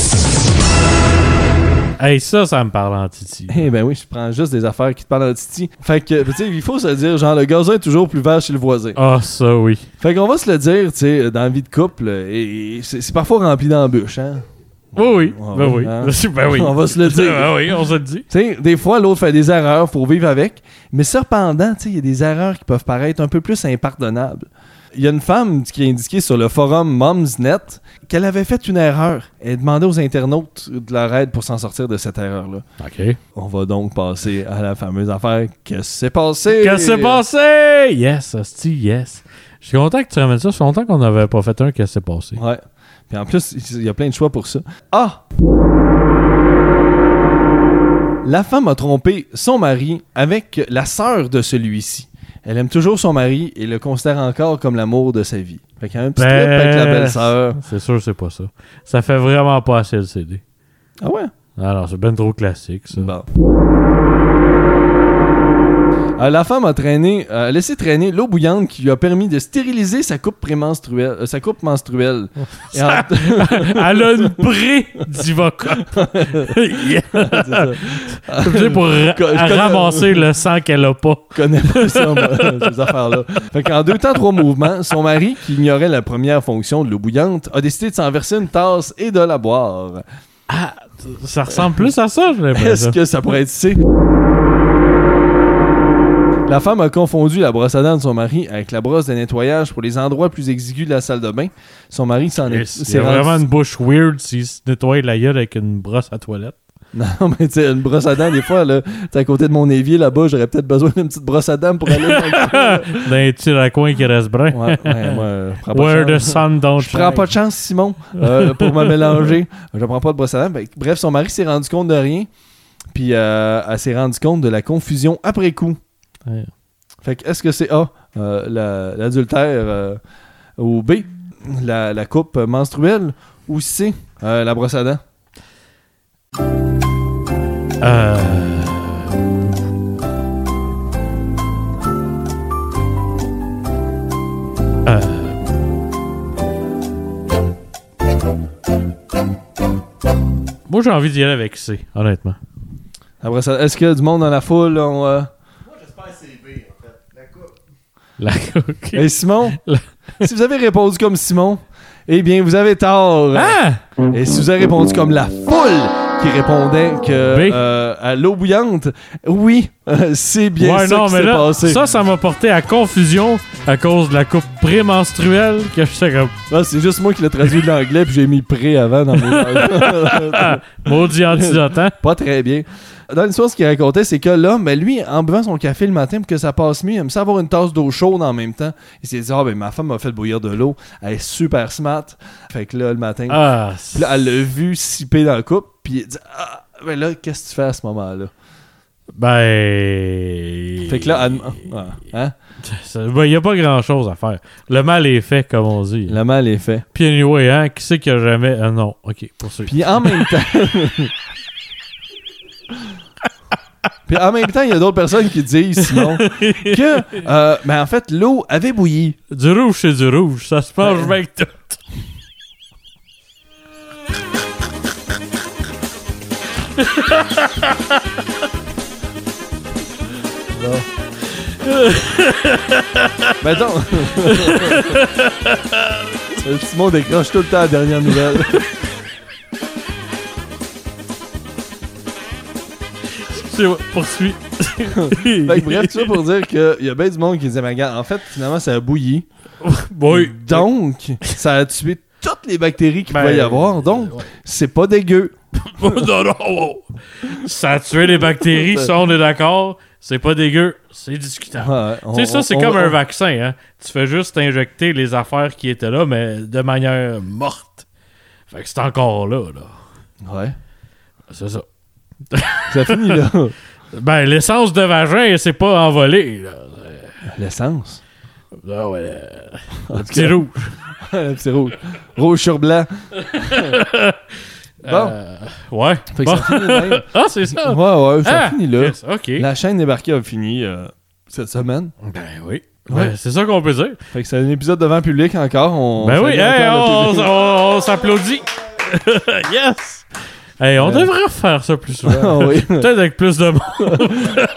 Hey, ça, ça me parle en titi. Eh ben oui, je prends juste des affaires qui te parlent en titi. Fait que, tu sais, il faut se dire, genre, le gazon est toujours plus vert chez le voisin. Ah, ça, oui. Fait qu'on va se le dire, tu sais, dans la vie de couple, et, et c'est c'est parfois rempli d'embûches, hein. Oui, oui. Ouais, ben oui. hein. Ben oui. On va se le dire. Ben oui, on se le dit. Tu sais, des fois, l'autre fait des erreurs, faut vivre avec. Mais cependant, tu sais, il y a des erreurs qui peuvent paraître un peu plus impardonnables. Il y a une femme qui a indiqué sur le forum Momsnet qu'elle avait fait une erreur. Elle demandait aux internautes de leur aide pour s'en sortir de cette erreur-là. OK. On va donc passer à la fameuse affaire. Qu'est-ce qui s'est passé? Qu'est-ce qui s'est passé? Yes, hostie, yes. Je suis content que tu ramènes ça. Ça fait longtemps qu'on n'avait pas fait un. Qu'est-ce qui s'est passé? Ouais. Puis en plus, il y a plein de choix pour ça. Ah! La femme a trompé son mari avec la sœur de celui-ci. Elle aime toujours son mari et le considère encore comme l'amour de sa vie. Fait qu'il y a un petit trip avec la belle-sœur. C'est sûr, c'est pas ça. Ça fait vraiment pas assez le C D. Ah ouais? Alors, c'est ben trop classique, ça. Bon. Euh, la femme a traîné, euh, a laissé traîner l'eau bouillante qui lui a permis de stériliser sa coupe prémenstruelle, euh, sa coupe menstruelle. Et en- Elle a une pré-divocop. Yeah. C'est ça. Tu sais, pour ra- Je connais- ramasser le sang qu'elle a pas. Je connais pas ça, moi, ces affaires-là. Fait qu'en deux temps, trois mouvements, son mari, qui ignorait la première fonction de l'eau bouillante, a décidé de s'en verser une tasse et de la boire. Ah, ça ressemble plus à ça, je l'ai Est-ce l'impression. que ça pourrait être ici? La femme a confondu la brosse à dents de son mari avec la brosse de nettoyage pour les endroits plus exigus de la salle de bain. Son mari s'en est... C'est vraiment une bouche weird s'il se nettoie la gueule avec une brosse à toilette. Non, mais tu sais, une brosse à dents, des fois, là, à côté de mon évier, là-bas, j'aurais peut-être besoin d'une petite brosse à dents pour aller dans le... Dans un petit raccoin qui reste brun. Ouais, ouais, moi, euh, je prends pas Where de the chance. sun don't Je prends pas de chance, Simon, euh, pour me mélanger. Je prends pas de brosse à dents. Ben, bref, son mari s'est rendu compte de rien, puis euh, elle s'est rendu compte de la confusion après coup. Ouais. Fait que, est-ce que c'est A, euh, la, l'adultère, euh, ou B, la, la coupe menstruelle, ou C, euh, la brosse à dents? Euh... Euh... Moi, j'ai envie d'y aller avec C, honnêtement. La brosse à dents. Est-ce qu'il y a du monde dans la foule? On, euh... Moi, j'espère que c'est B, en fait. La coupe. La... okay. Hey, Simon, La- si vous avez répondu comme Simon, eh bien, vous avez tort. Ah! Et si vous avez répondu comme la foule qui répondait que B. euh, à l'eau bouillante, oui, euh, c'est bien Ouais, ça non, qui mais s'est là, passé. ça, ça m'a porté à confusion à cause de la coupe prémenstruelle que je sais comme... Ah, c'est juste moi qui l'ai traduit de l'anglais puis j'ai mis pré avant dans mes... Maudit antidotant. Pas très bien. Dans l'histoire, ce qu'il racontait, c'est que l'homme, ben lui, en buvant son café le matin pour que ça passe mieux, il aime ça avoir une tasse d'eau chaude en même temps. Il s'est dit, ah ben ma femme m'a fait bouillir de l'eau. Elle est super smart. Fait que là, le matin, Ah, puis là, elle l'a vu siper dans la coupe, puis il dit, ah, ben là, qu'est-ce que tu fais à ce moment-là? ben... Fait que là, elle... ah, hein? Il ben, n'y a pas grand-chose à faire. Le mal est fait, comme on dit. Le mal est fait. Puis anyway, hein, qui c'est qui a jamais... Ah non, ok, pour ceux. Puis en même temps... Puis en même temps, il y a d'autres personnes qui disent, Simon, que, euh, ben en fait, l'eau avait bouilli. Du rouge, c'est du rouge. Ça se mange bien que tout. Ben donc... Le Simon décroche tout le temps la dernière nouvelle. C'est poursuit. Fait que bref, tout ça pour dire qu'il y a bien du monde qui disait, mais regarde, en fait, finalement, ça a bouilli. Oui. Donc, ça a tué toutes les bactéries qu'il Ben, pouvait y avoir. Donc, ouais. c'est pas dégueu. non, non, oh. Ça a tué les bactéries, ça, on est d'accord. C'est pas dégueu, c'est discutable. Ouais, Tu sais, ça, c'est on- comme on- un vaccin, hein. Tu fais juste injecter les affaires qui étaient là, mais de manière morte. Fait que c'est encore là, là. Ouais. C'est ça. Ça finit là. Ben, l'essence de vagin, c'est pas envolé, là. L'essence. Ah ouais. En Le tout petit cas, rouge. le petit rouge. Rouge sur blanc. Bon. Euh, ouais. Fait que Bon. ça finit de même. Ah, c'est ça. Ouais, ouais, ça Ah, finit là. yes, OK. La chaîne débarquée a fini euh, cette semaine. Ben oui. Ouais. Ben, c'est ça qu'on peut dire. Fait que c'est un épisode devant public encore. On ben oui, salue hey, encore le on, public. on- on s'applaudit. Yes. Hey, on Euh. devrait faire ça plus souvent. Ah oui. Peut-être avec plus de monde.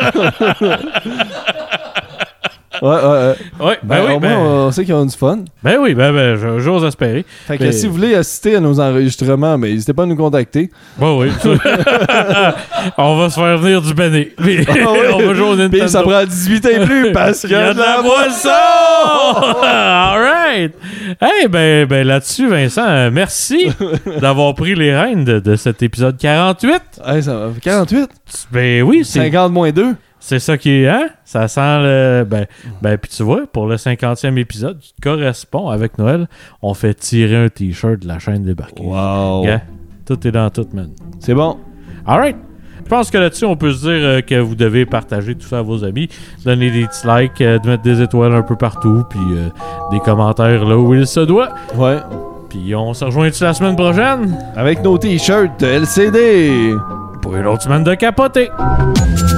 Ouais, ouais, ouais. Ouais, ben, Ben, oui, au ben, moins, on sait qu'ils ont du fun. ben oui, ben, ben je- j'ose espérer. Fait que Ben- si vous voulez assister à nos enregistrements, ben, n'hésitez pas à nous contacter. Bon, oui. On va se faire venir du Béné. Puis, Ah oui. on va jouer au Nintendo. Puis ça prend dix-huit et plus parce qu'il y a de la boisson! All right! Hey, ben, ben là-dessus, Vincent, euh, merci d'avoir pris les rênes de, de cet épisode quarante-huit. Hey, ça va. quarante-huit? Ben oui, c'est, cinquante moins deux? c'est ça qui est, hein? Ça sent le... Ben, ben puis tu vois, pour le cinquantième épisode, qui correspond avec Noël, on fait tirer un T-shirt de la chaîne débarquée. Wow! Gars, tout est dans tout, man. C'est bon. All right. Je pense que là-dessus, on peut se dire euh, que vous devez partager tout ça à vos amis, donner des petits likes, euh, de mettre des étoiles un peu partout, puis euh, des commentaires là où il se doit. Ouais. Puis on se rejoint-tu la semaine prochaine Avec nos t-shirts de L C D. pour une autre semaine de capoter.